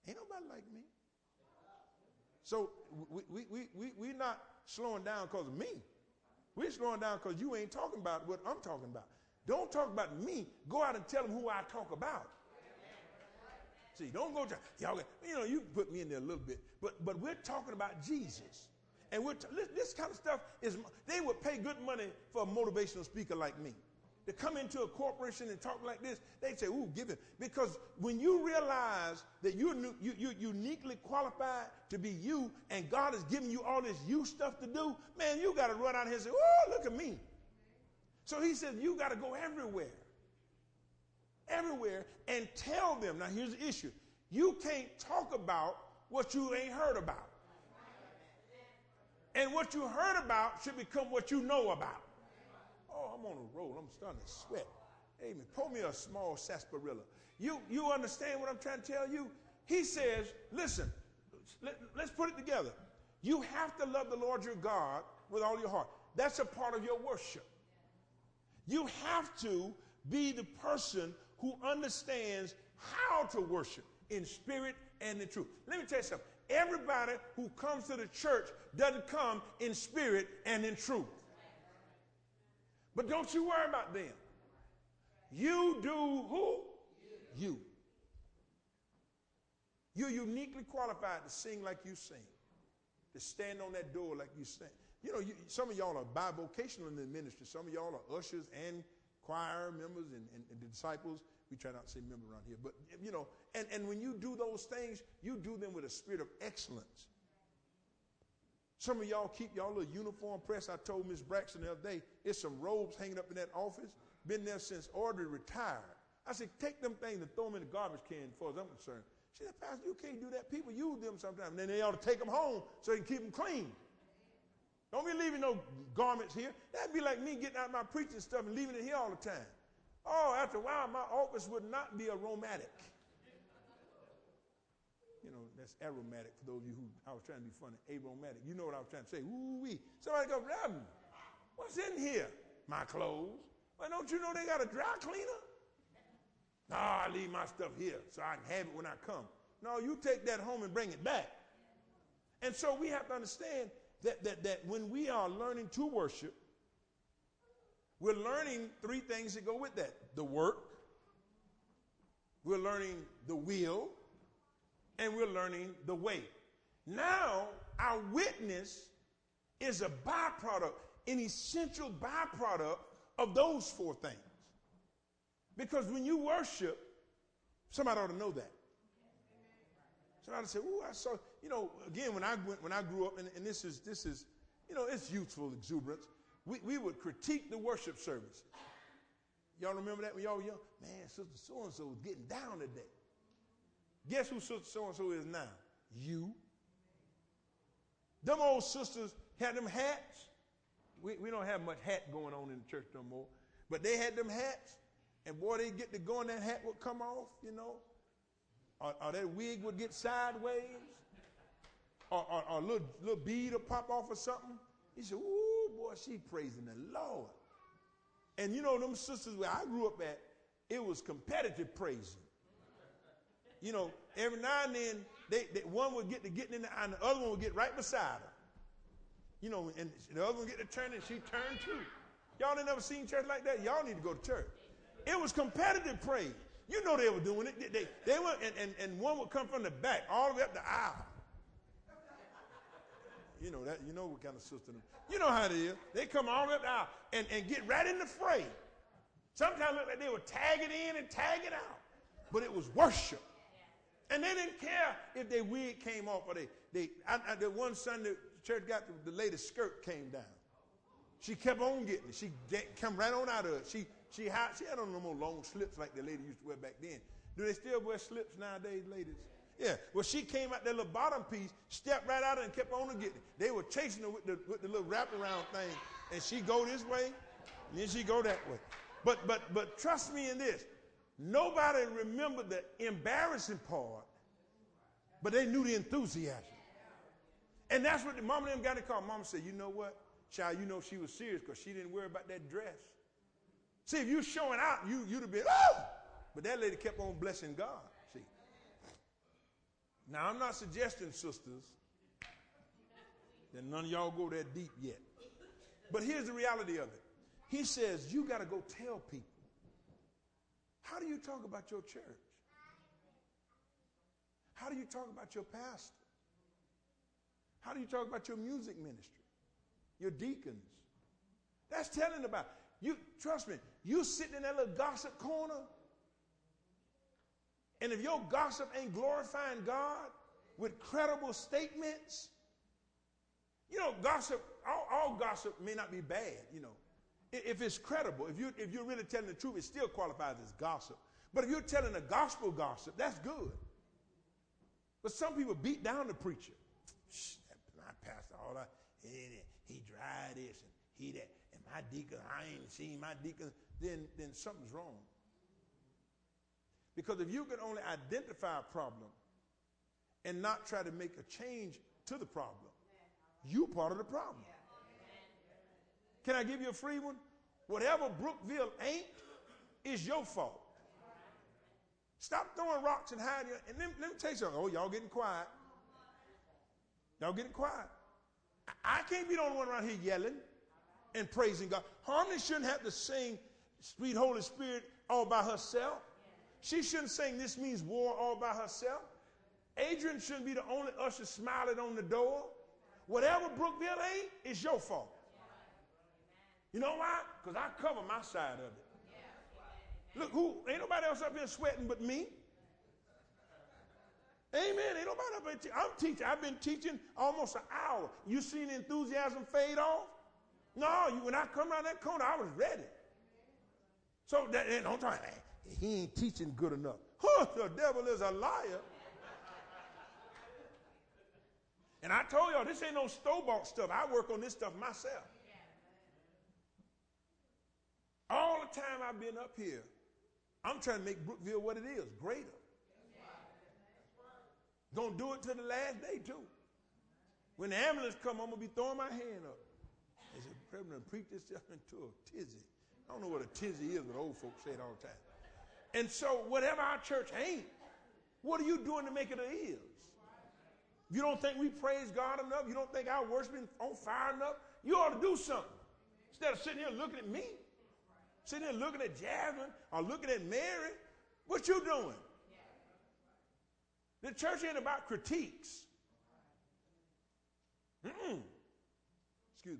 Ain't nobody like me. So we we we we we not slowing down because of me. We're slowing down because you ain't talking about what I'm talking about. Don't talk about me. Go out and tell them who I talk about. See, don't go try. Y'all, you know, you put me in there a little bit, but but we're talking about Jesus, and we're t- this, this kind of stuff is. They would pay good money for a motivational speaker like me to come into a corporation and talk like this. They say, "Ooh, give it," because when you realize that you're you, you're uniquely qualified to be you, and God has given you all this you stuff to do, man, you got to run out here and say, "Oh, look at me." So he said, you got to go everywhere. Everywhere and tell them. Now, here's the issue. You can't talk about what you ain't heard about. And what you heard about should become what you know about. Oh, I'm on a roll. I'm starting to sweat. Amen. Pour me a small sarsaparilla. You, you understand what I'm trying to tell you? He says, listen, let, let's put it together. You have to love the Lord your God with all your heart. That's a part of your worship. You have to be the person who understands how to worship in spirit and in truth. Let me tell you something. Everybody who comes to the church doesn't come in spirit and in truth. But don't you worry about them. You do who? You. You're uniquely qualified to sing like you sing, to stand on that door like you stand. You know, you, some of y'all are bivocational in the ministry. Some of y'all are ushers and choir members and, and, and disciples. We try not to say member around here. But, you know, and, and when you do those things, you do them with a spirit of excellence. Some of y'all keep y'all little uniform press. I told Miss Braxton the other day, there's some robes hanging up in that office. Been there since Audrey retired. I said, take them things and throw them in the garbage can as far as I'm concerned. She said, Pastor, you can't do that. People use them sometimes. And then they ought to take them home so they can keep them clean. Don't be leaving no garments here. That'd be like me getting out my preaching stuff and leaving it here all the time. Oh, after a while, my office would not be aromatic. You know, that's aromatic for those of you who, I was trying to be funny, aromatic. You know what I was trying to say. Ooh-wee. Somebody go, Reverend, what's in here? My clothes. Well, don't you know they got a dry cleaner? No, I leave my stuff here so I can have it when I come. No, you take that home and bring it back. And so we have to understand That, that, that when we are learning to worship, we're learning three things that go with that. The work, we're learning the will, and we're learning the way. Now, our witness is a byproduct, an essential byproduct of those four things. Because when you worship, somebody ought to know that. Somebody say, "Ooh, I saw." You know, again, when I went, when I grew up, and, and this is this is, you know, it's youthful exuberance. We we would critique the worship service. Y'all remember that when y'all were young? Man, Sister So and So was getting down today. Guess who Sister So and So is now? You. Them old sisters had them hats. We we don't have much hat going on in the church no more, but they had them hats, and boy, they get to go and that hat would come off, you know. Or, or that wig would get sideways, or, or, or a little, little bead would pop off or something. He said, ooh, boy, she praising the Lord. And you know, them sisters where I grew up at, it was competitive praising. You know, every now and then, they, they, one would get to getting in the eye, and the other one would get right beside her. You know, and the other one would get to turn, and she turned too. Y'all ain't never seen church like that? Y'all need to go to church. It was competitive praise. You know they were doing it. They, they, they were, and, and, and one would come from the back all the way up the aisle. You know that. You know what kind of sister. You know how it is. They come all the way up the aisle and, and get right in the fray. Sometimes it looked like they would tag it in and tag it out. But it was worship. And they didn't care if their wig came off or they, they I, I, the one Sunday church got the, the lady's skirt came down. She kept on getting it. She come right on out of it. She She had, she had on no more long slips like the lady used to wear back then. Do they still wear slips nowadays, ladies? Yeah. Well, she came out that little bottom piece, stepped right out of it and kept on getting it. They were chasing her with the, with the little wraparound thing. And she go this way, and then she go that way. But, but, but trust me in this. Nobody remembered the embarrassing part, but they knew the enthusiasm. And that's what the mama and them got to call. Mama said, you know what? Child, you know she was serious because she didn't worry about that dress. See, if you showing out, you, you'd have been, oh! But that lady kept on blessing God, see. Now, I'm not suggesting, sisters, that none of y'all go that deep yet. But here's the reality of it. He says, you got to go tell people. How do you talk about your church? How do you talk about your pastor? How do you talk about your music ministry, your deacons? That's telling about you. Trust me, you sitting in that little gossip corner, and if your gossip ain't glorifying God with credible statements, you know, gossip, all, all gossip may not be bad, you know. If it's credible, if, you, if you're really telling the truth, it still qualifies as gossip. But if you're telling a gospel gossip, that's good. But some people beat down the preacher. Shh, my pastor, all I, he, he dry this and he that, and my deacon, I ain't seen my deacon, then, then something's wrong. Because if you can only identify a problem and not try to make a change to the problem, you part of the problem. Can I give you a free one? Whatever Brookville ain't is your fault. Stop throwing rocks and hiding. And let, let me tell you something. Oh, y'all getting quiet. Y'all getting quiet. I, I can't be the only one around here yelling and praising God. Harmony shouldn't have to sing Sweet Holy Spirit all by herself. She shouldn't sing This Means War all by herself. Adrian shouldn't be the only usher smiling on the door. Whatever Brookville ain't, it's your fault. You know why? Because I cover my side of it. Look, who ain't nobody else up here sweating but me. Amen. Ain't nobody up here. Te- I'm teaching. I've been teaching almost an hour. You seen enthusiasm fade off? No. You, when I come around that corner, I was ready. So that, and don't try. Hey, he ain't teaching good enough. Huh, the devil is a liar. And I told y'all, this ain't no store-bought stuff. I work on this stuff myself. All the time I've been up here, I'm trying to make Brookville what it is, greater. Gonna do it to the last day, too. When the ambulance come, I'm gonna be throwing my hand up. They said, President, preach this stuff into a tizzy. I don't know what a tizzy is, but old folks say it all the time. And so whatever our church ain't, what are you doing to make it a is? If you don't think we praise God enough, you don't think our worshiping on fire enough, you ought to do something. Instead of sitting here looking at me, sitting here looking at Jasmine or looking at Mary, what you doing? The church ain't about critiques. Mm-mm. Excuse me.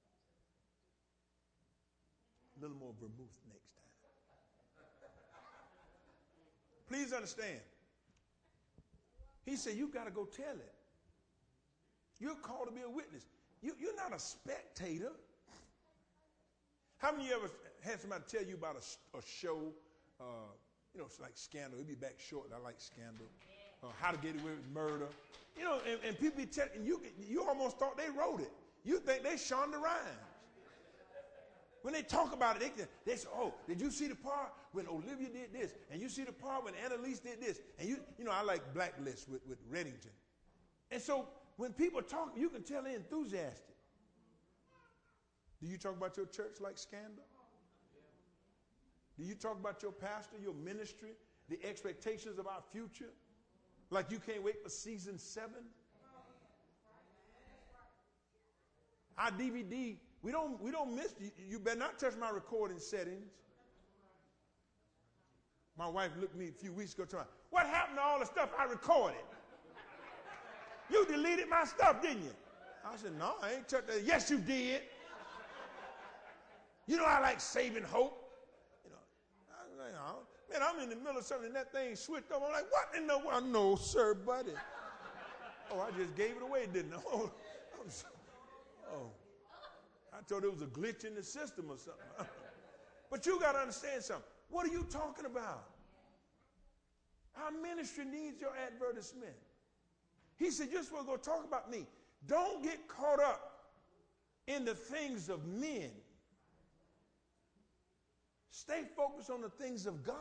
A little more vermouth next time. Please understand. He said, you got to go tell it. You're called to be a witness. You, you're not a spectator. How many of you ever had somebody tell you about a, a show, uh, you know, it's like Scandal. It'll be back short. I like Scandal. Uh, How to Get Away with Murder. You know, and, and people be telling you, you almost thought they wrote it. You think they Shonda Rhimes. When they talk about it, they, they say, oh, did you see the part when Olivia did this? And you see the part when Annalise did this? And you, you know, I like Blacklist with, with Reddington. And so when people talk, you can tell they're enthusiastic. Do you talk about your church like Scandal? Do you talk about your pastor, your ministry, the expectations of our future? Like you can't wait for season seven? Our D V D, we don't, we don't miss, you, you better not touch my recording settings. My wife looked at me a few weeks ago telling me, what happened to all the stuff I recorded? You deleted my stuff, didn't you? I said, no, I ain't touched that. Yes, you did. You know I like Saving Hope. You know, I, you know, man, I'm in the middle of something and that thing switched up. I'm like, what in the world? No, sir, buddy. Oh, I just gave it away, didn't I? Oh, I'm so, oh. I thought it was a glitch in the system or something. But you got to understand something. What are you talking about? Our ministry needs your advertisement. He said, you're supposed to go talk about me. Don't get caught up in the things of men. Stay focused on the things of God.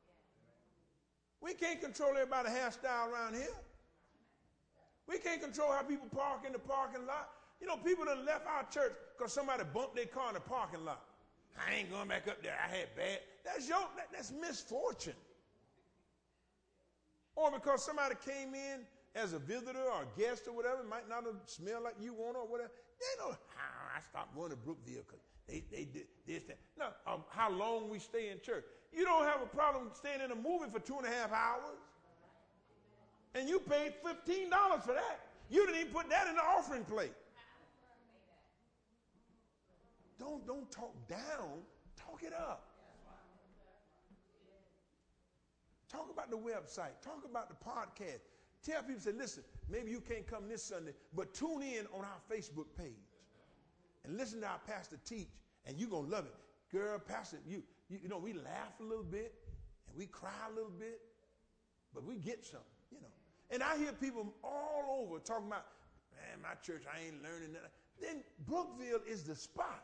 We can't control everybody's hairstyle around here. We can't control how people park in the parking lot. You know, people done left our church because somebody bumped their car in the parking lot. I ain't going back up there. I had bad. That's your, that, that's misfortune. Or because somebody came in as a visitor or a guest or whatever, it might not smell like you want or whatever. They know, ah, I stopped going to Brookville because they, they did this, that. No, um, how long we stay in church. You don't have a problem staying in a movie for two and a half hours. And you paid fifteen dollars for that. You didn't even put that in the offering plate. Don't, don't talk down, talk it up. Talk about the website. Talk about the podcast. Tell people, say, listen, maybe you can't come this Sunday, but tune in on our Facebook page and listen to our pastor teach, and you're going to love it. Girl, pastor, you, you, you know, we laugh a little bit, and we cry a little bit, but we get something, you know. And I hear people all over talking about, man, my church, I ain't learning nothing. Then Brookville is the spot.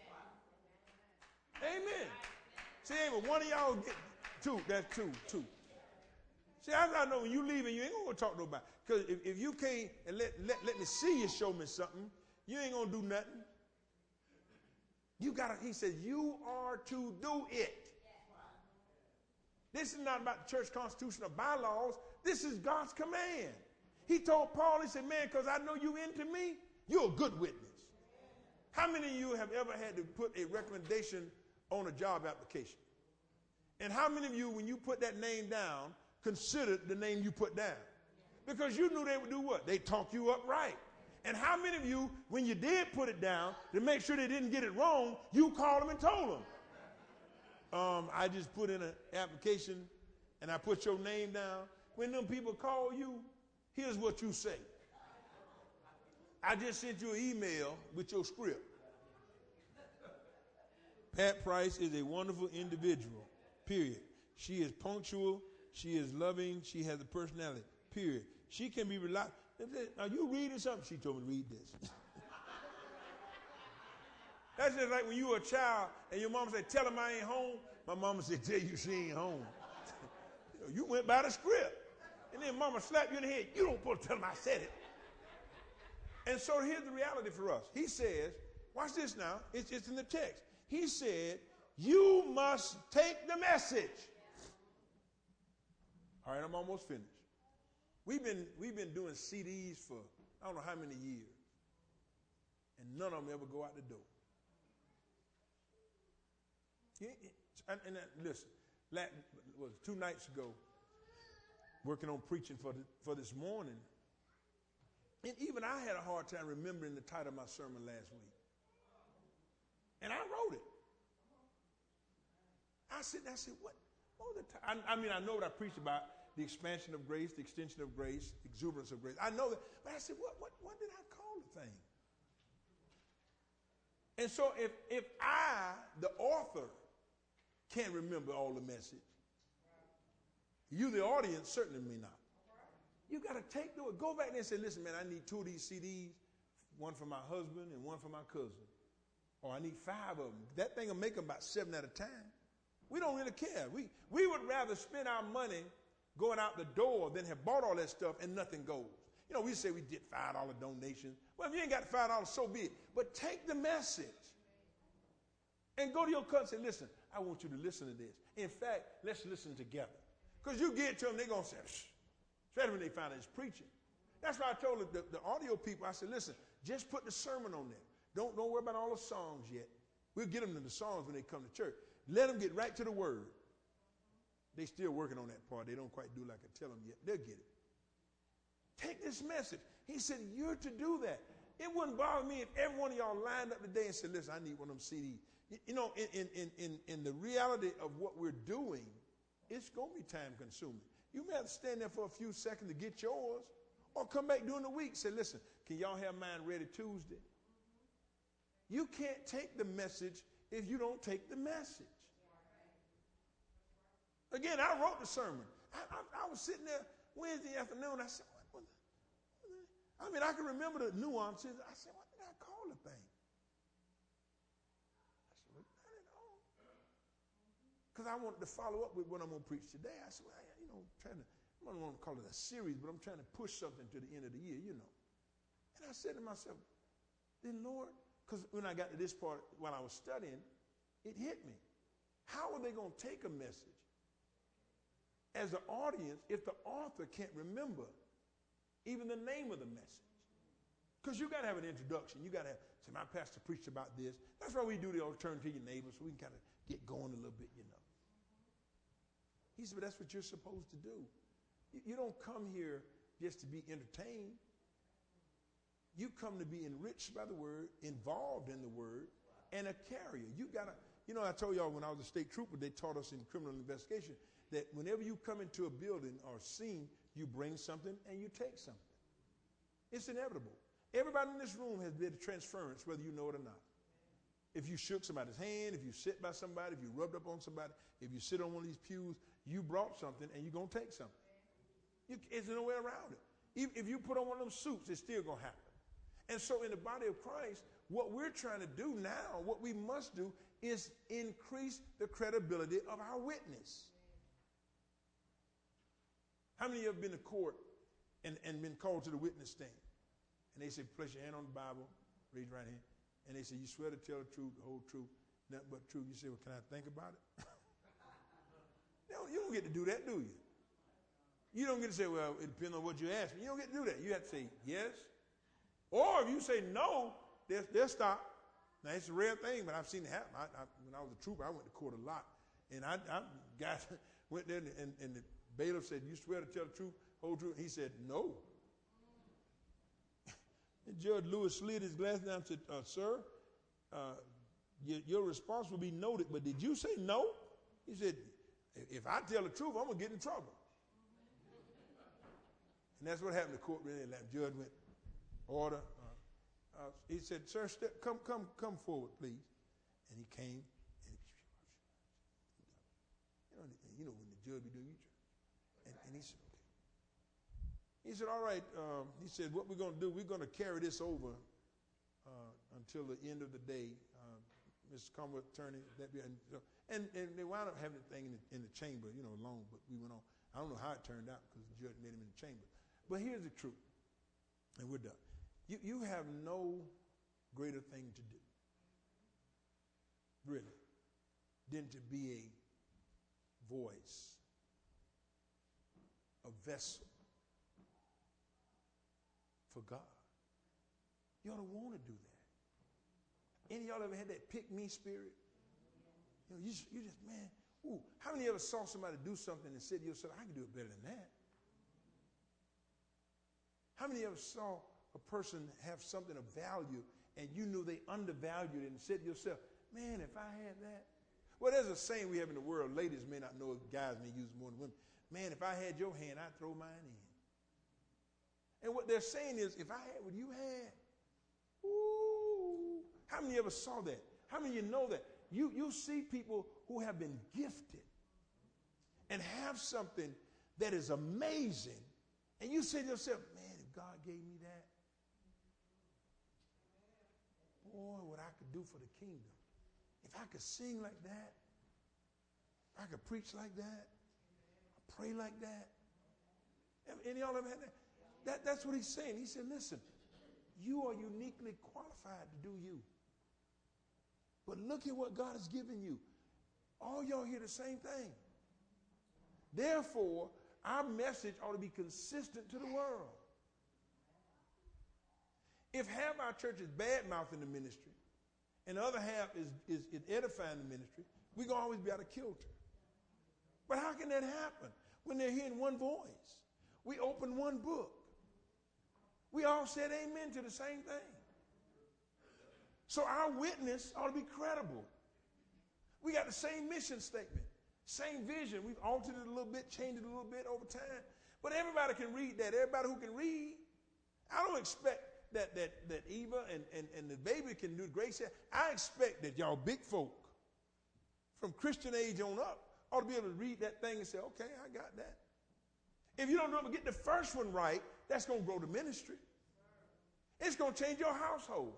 Amen. See, ain't one of y'all get two. That's two, two. See, I, I know when you leaving, you ain't going to talk to nobody. Because if, if you can't and let, let, let me see you show me something, you ain't going to do nothing. You got to, he said, you are to do it. This is not about the church constitution or bylaws. This is God's command. He told Paul, he said, man, because I know you into me, you're a good witness. How many of you have ever had to put a recommendation on a job application? And how many of you, when you put that name down, considered the name you put down? Because you knew they would do what? They talk you up right. And how many of you, when you did put it down, to make sure they didn't get it wrong, you called them and told them, um, I just put in an application and I put your name down. When them people call you, here's what you say. I just sent you an email with your script. Pat Price is a wonderful individual, period. She is punctual. She is loving. She has a personality, period. She can be relied. Are you reading something? She told me to read this. That's just like when you were a child and your mama said, tell him I ain't home. My mama said, tell you she ain't home. You went by the script. And then mama slapped you in the head. You don't supposed to tell him I said it. And so here's the reality for us. He says, watch this now. It's, it's in the text. He said, you must take the message. All right, I'm almost finished. We've been, we've been doing C Ds for I don't know how many years. And none of them ever go out the door. And, and, and listen, last, was two nights ago, working on preaching for, the, for this morning, and even I had a hard time remembering the title of my sermon last week. And I wrote it. I said, I said, what, what was the title? I, I mean, I know what I preached about, the expansion of grace, the extension of grace, exuberance of grace. I know that, but I said, what, what, what did I call the thing? And so if, if I, the author, can't remember all the message, you, the audience, certainly may not. You got to take the, go back there and say, listen, man, I need two of these C Ds, one for my husband and one for my cousin. Or I need five of them. That thing will make them about seven at a time. We don't really care. We, we would rather spend our money going out the door than have bought all that stuff and nothing goes. You know, we say we did five dollar donations. Well, if you ain't got five dollars, so be it. But take the message and go to your cousin and say, listen, I want you to listen to this. In fact, let's listen together. Because you get to them, they're going to say, shh. Especially when they find out it's preaching. That's why I told the, the audio people, I said, listen, just put the sermon on there. Don't, don't worry about all the songs yet. We'll get them to the songs when they come to church. Let them get right to the word. They still working on that part. They don't quite do like I tell them yet. They'll get it. Take this message. He said, you're to do that. It wouldn't bother me if every one of y'all lined up today and said, listen, I need one of them C Ds. You, you know, in, in, in, in the reality of what we're doing, it's going to be time consuming. You may have to stand there for a few seconds to get yours or come back during the week. Say, listen, can y'all have mine ready Tuesday? You can't take the message if you don't take the message. Again, I wrote the sermon. I, I, I was sitting there Wednesday afternoon. I said, what, what, what, I mean, I can remember the nuances. I said, what did I call the thing? I said, well, not at all. Because I wanted to follow up with what I'm going to preach today. I said, well, I, you know, trying to, I don't want to call it a series, but I'm trying to push something to the end of the year, you know. And I said to myself, then Lord, because when I got to this part, while I was studying, it hit me. How are they going to take a message as an audience if the author can't remember even the name of the message. Because you got to have an introduction. You got to say, my pastor preached about this. That's why we do the old turn to your neighbor so we can kind of get going a little bit, you know. He said, but that's what you're supposed to do. You, you don't come here just to be entertained. You come to be enriched by the word, involved in the word, and a carrier. You got to, you know, I told y'all when I was a state trooper, they taught us in criminal investigation that whenever you come into a building or scene, you bring something and you take something. It's inevitable. Everybody in this room has been a transference, whether you know it or not. If you shook somebody's hand, if you sit by somebody, if you rubbed up on somebody, if you sit on one of these pews, you brought something and you're going to take something. You, there's no way around it. Even if you put on one of them suits, it's still going to happen. And so in the body of Christ, what we're trying to do now, what we must do is increase the credibility of our witness. How many of you have been to court and, and been called to the witness stand? And they say, place your hand on the Bible, raise your right hand. And they say, you swear to tell the truth, the whole truth, nothing but truth. You say, well, can I think about it? you, don't, you don't get to do that, do you? You don't get to say, well, it depends on what you ask me. You don't get to do that. You have to say yes. Or if you say no, they'll, they'll stop. Now, it's a rare thing, but I've seen it happen. I, I, when I was a trooper, I went to court a lot. And I, I guys went there, and, and the bailiff said, you swear to tell the truth, whole truth? He said, no. And Judge Lewis slid his glass down and said, uh, sir, uh, your, your response will be noted, but did you say no? He said, if I tell the truth, I'm going to get in trouble. And that's what happened to court. Really, that judge went, order. Uh, uh, he said, sir, step, come, come, come forward, please. And he came. And you know, you know when the judge be doing you, and, and he said, He said, all right, um, he said, what we're going to do, we're going to carry this over uh, until the end of the day. Uh, Mister Commonwealth Attorney, that be, and, and, and they wound up having the thing in the, in the chamber, you know, long, but we went on. I don't know how it turned out because the judge made him in the chamber. But here's the truth, and we're done. You, you have no greater thing to do, really, than to be a voice, a vessel for God. You ought to want to do that. Any of y'all ever had that pick me spirit? You know, you just, you just man, ooh, how many of us saw somebody do something and said to yourself, I can do it better than that? How many of us saw a person have something of value and you knew they undervalued it and said to yourself, man, if I had that? Well, there's a saying we have in the world. Ladies may not know it, guys may use it more than women. Man, if I had your hand, I'd throw mine in. And what they're saying is, if I had what you had, ooh, how many of us saw that? How many of you know that? You, you see people who have been gifted and have something that is amazing, and you say to yourself, man, if God gave me that, boy, what I could do for the kingdom. If I could sing like that, if I could preach like that, pray like that. Any of y'all ever had that? That, that's what he's saying. He said, listen, you are uniquely qualified to do you. But look at what God has given you. All y'all hear the same thing. Therefore, our message ought to be consistent to the world. If half our church is bad-mouthing the ministry and the other half is, is, is edifying the ministry, we're going to always be out of kilter. But how can that happen when they're hearing one voice? We open one book. We all said amen to the same thing. So our witness ought to be credible. We got the same mission statement, same vision. We've altered it a little bit, changed it a little bit over time. But everybody can read that. Everybody who can read. I don't expect that that that Eva and, and, and the baby can do grace. I expect that y'all big folk from Christian age on up ought to be able to read that thing and say, okay, I got that. If you don't know, get the first one right, that's going to grow the ministry. It's going to change your household.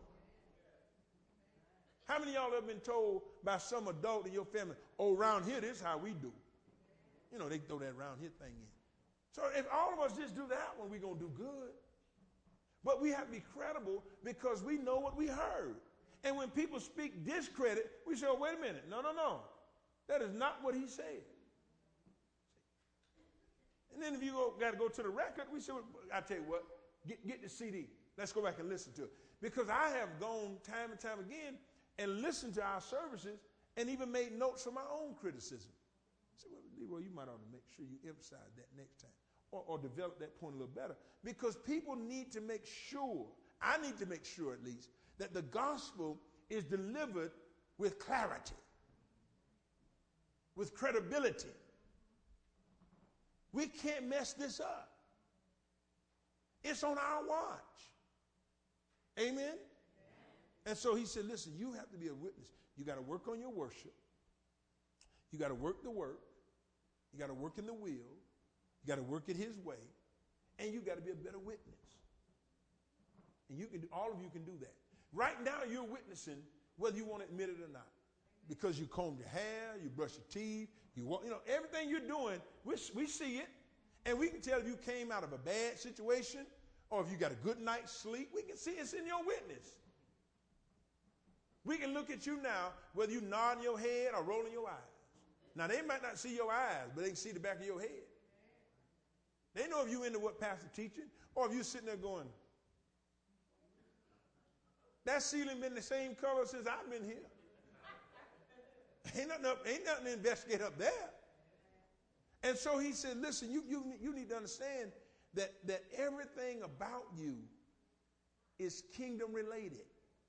How many of y'all have been told by some adult in your family, oh, around here, this is how we do? You know, they throw that around here thing in. So if all of us just do that one, we're going to do good. But we have to be credible because we know what we heard. And when people speak discredit, we say, oh, wait a minute. No, no, no. That is not what he said. And then if you go, got to go to the record, we say, well, I tell you what, Get, get the C D. Let's go back and listen to it. Because I have gone time and time again and listened to our services and even made notes for my own criticism. I said, well, Leroy, you might ought to make sure you emphasize that next time or, or develop that point a little better. Because people need to make sure, I need to make sure at least, that the gospel is delivered with clarity, with credibility. We can't mess this up. It's on our watch. Amen? Amen? And so he said, listen, you have to be a witness. You got to work on your worship. You got to work the work. You got to work in the will. You got to work it his way. And you got to be a better witness. And you can, all of you can do that. Right now you're witnessing whether you want to admit it or not. Because you comb your hair, you brush your teeth, you walk, you know, everything you're doing, we, we see it. And we can tell if you came out of a bad situation or if you got a good night's sleep. We can see it's in your witness. We can look at you now, whether you nodding your head or rolling your eyes. Now, they might not see your eyes, but they can see the back of your head. They know if you're into what pastor teaching or if you're sitting there going, that ceiling been the same color since I've been here. Ain't nothing, up, ain't nothing to investigate up there. And so he said, listen, you, you, you need to understand that, that everything about you is kingdom related.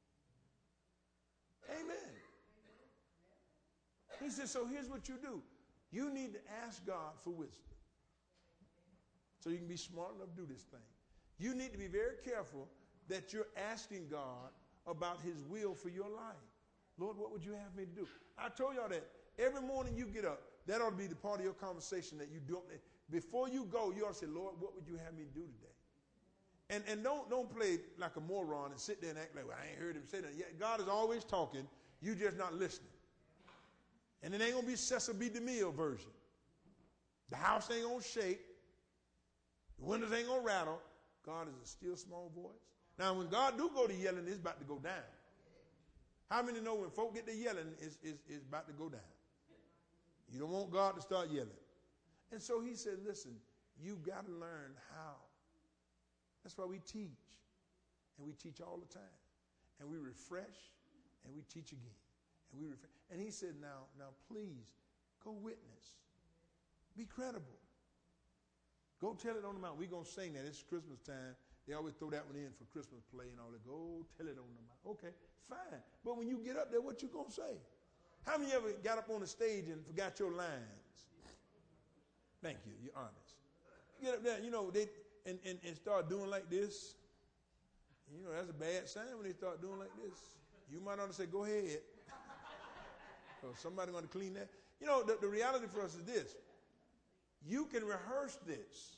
Amen. He said, so here's what you do. You need to ask God for wisdom so you can be smart enough to do this thing. You need to be very careful that you're asking God about his will for your life. Lord, what would you have me to do? I told y'all that every morning you get up, that ought to be the part of your conversation that you do. Before you go, you ought to say, Lord, what would you have me to do today? And, and don't, don't play like a moron and sit there and act like, well, I ain't heard him say that. Yeah, God is always talking. You just not listening. And it ain't going to be Cecil B. DeMille version. The house ain't going to shake. The windows ain't going to rattle. God is a still small voice. Now, when God do go to yelling, it's about to go down. How many know when folk get to yelling, it's, it's, it's about to go down? You don't want God to start yelling. And so he said, listen, you got to learn how. That's why we teach. And we teach all the time. And we refresh and we teach again. And we refresh. And he said, now, now please, go witness. Be credible. Go tell it on the mountain. We're going to sing that. It's Christmas time. They always throw that one in for Christmas play and all that. Go tell it on the mountain. Okay, fine. But when you get up there, what you going to say? How many of you ever got up on the stage and forgot your lines? Thank you. You're honest. Get up there, you know, they and, and, and start doing like this. You know, that's a bad sign when they start doing like this. You might ought to say, go ahead. So somebody going to clean that. You know, the, the reality for us is this. You can rehearse this.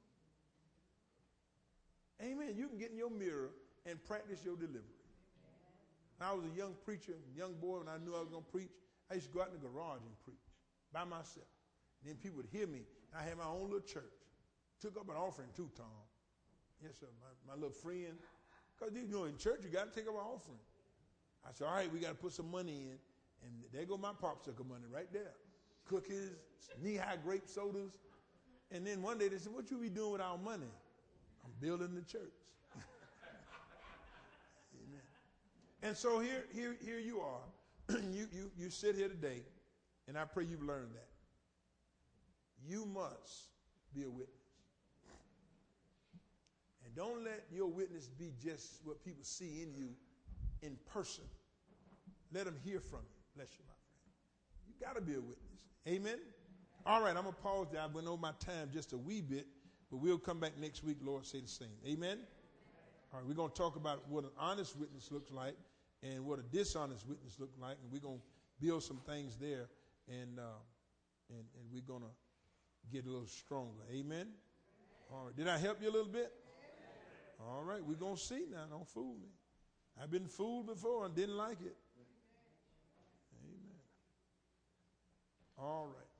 Amen. You can get in your mirror and practice your delivery. When I was a young preacher, young boy, when I knew I was going to preach, I used to go out in the garage and preach by myself. And then people would hear me. I had my own little church. Took up an offering too, Tom. Yes, sir. My, my little friend. Because you know, in church, you got to take up an offering. I said, all right, we got to put some money in. And there go my popsicle money right there. Cookies, knee-high grape sodas. And then one day they said, what you be doing with our money? I'm building the church. Amen. And so here, here, here you are. you, you, you sit here today, and I pray you've learned that. You must be a witness. And don't let your witness be just what people see in you in person. Let them hear from you. Bless you, my friend. You got to be a witness. Amen? All right, I'm going to pause there. I went over my time just a wee bit, but we'll come back next week, Lord, say the same. Amen? All right, we're going to talk about what an honest witness looks like and what a dishonest witness looks like, and we're going to build some things there, and, uh, and, and we're going to get a little stronger. Amen? All right, did I help you a little bit? All right, we're going to see now. Don't fool me. I've been fooled before and didn't like it. Amen. All right.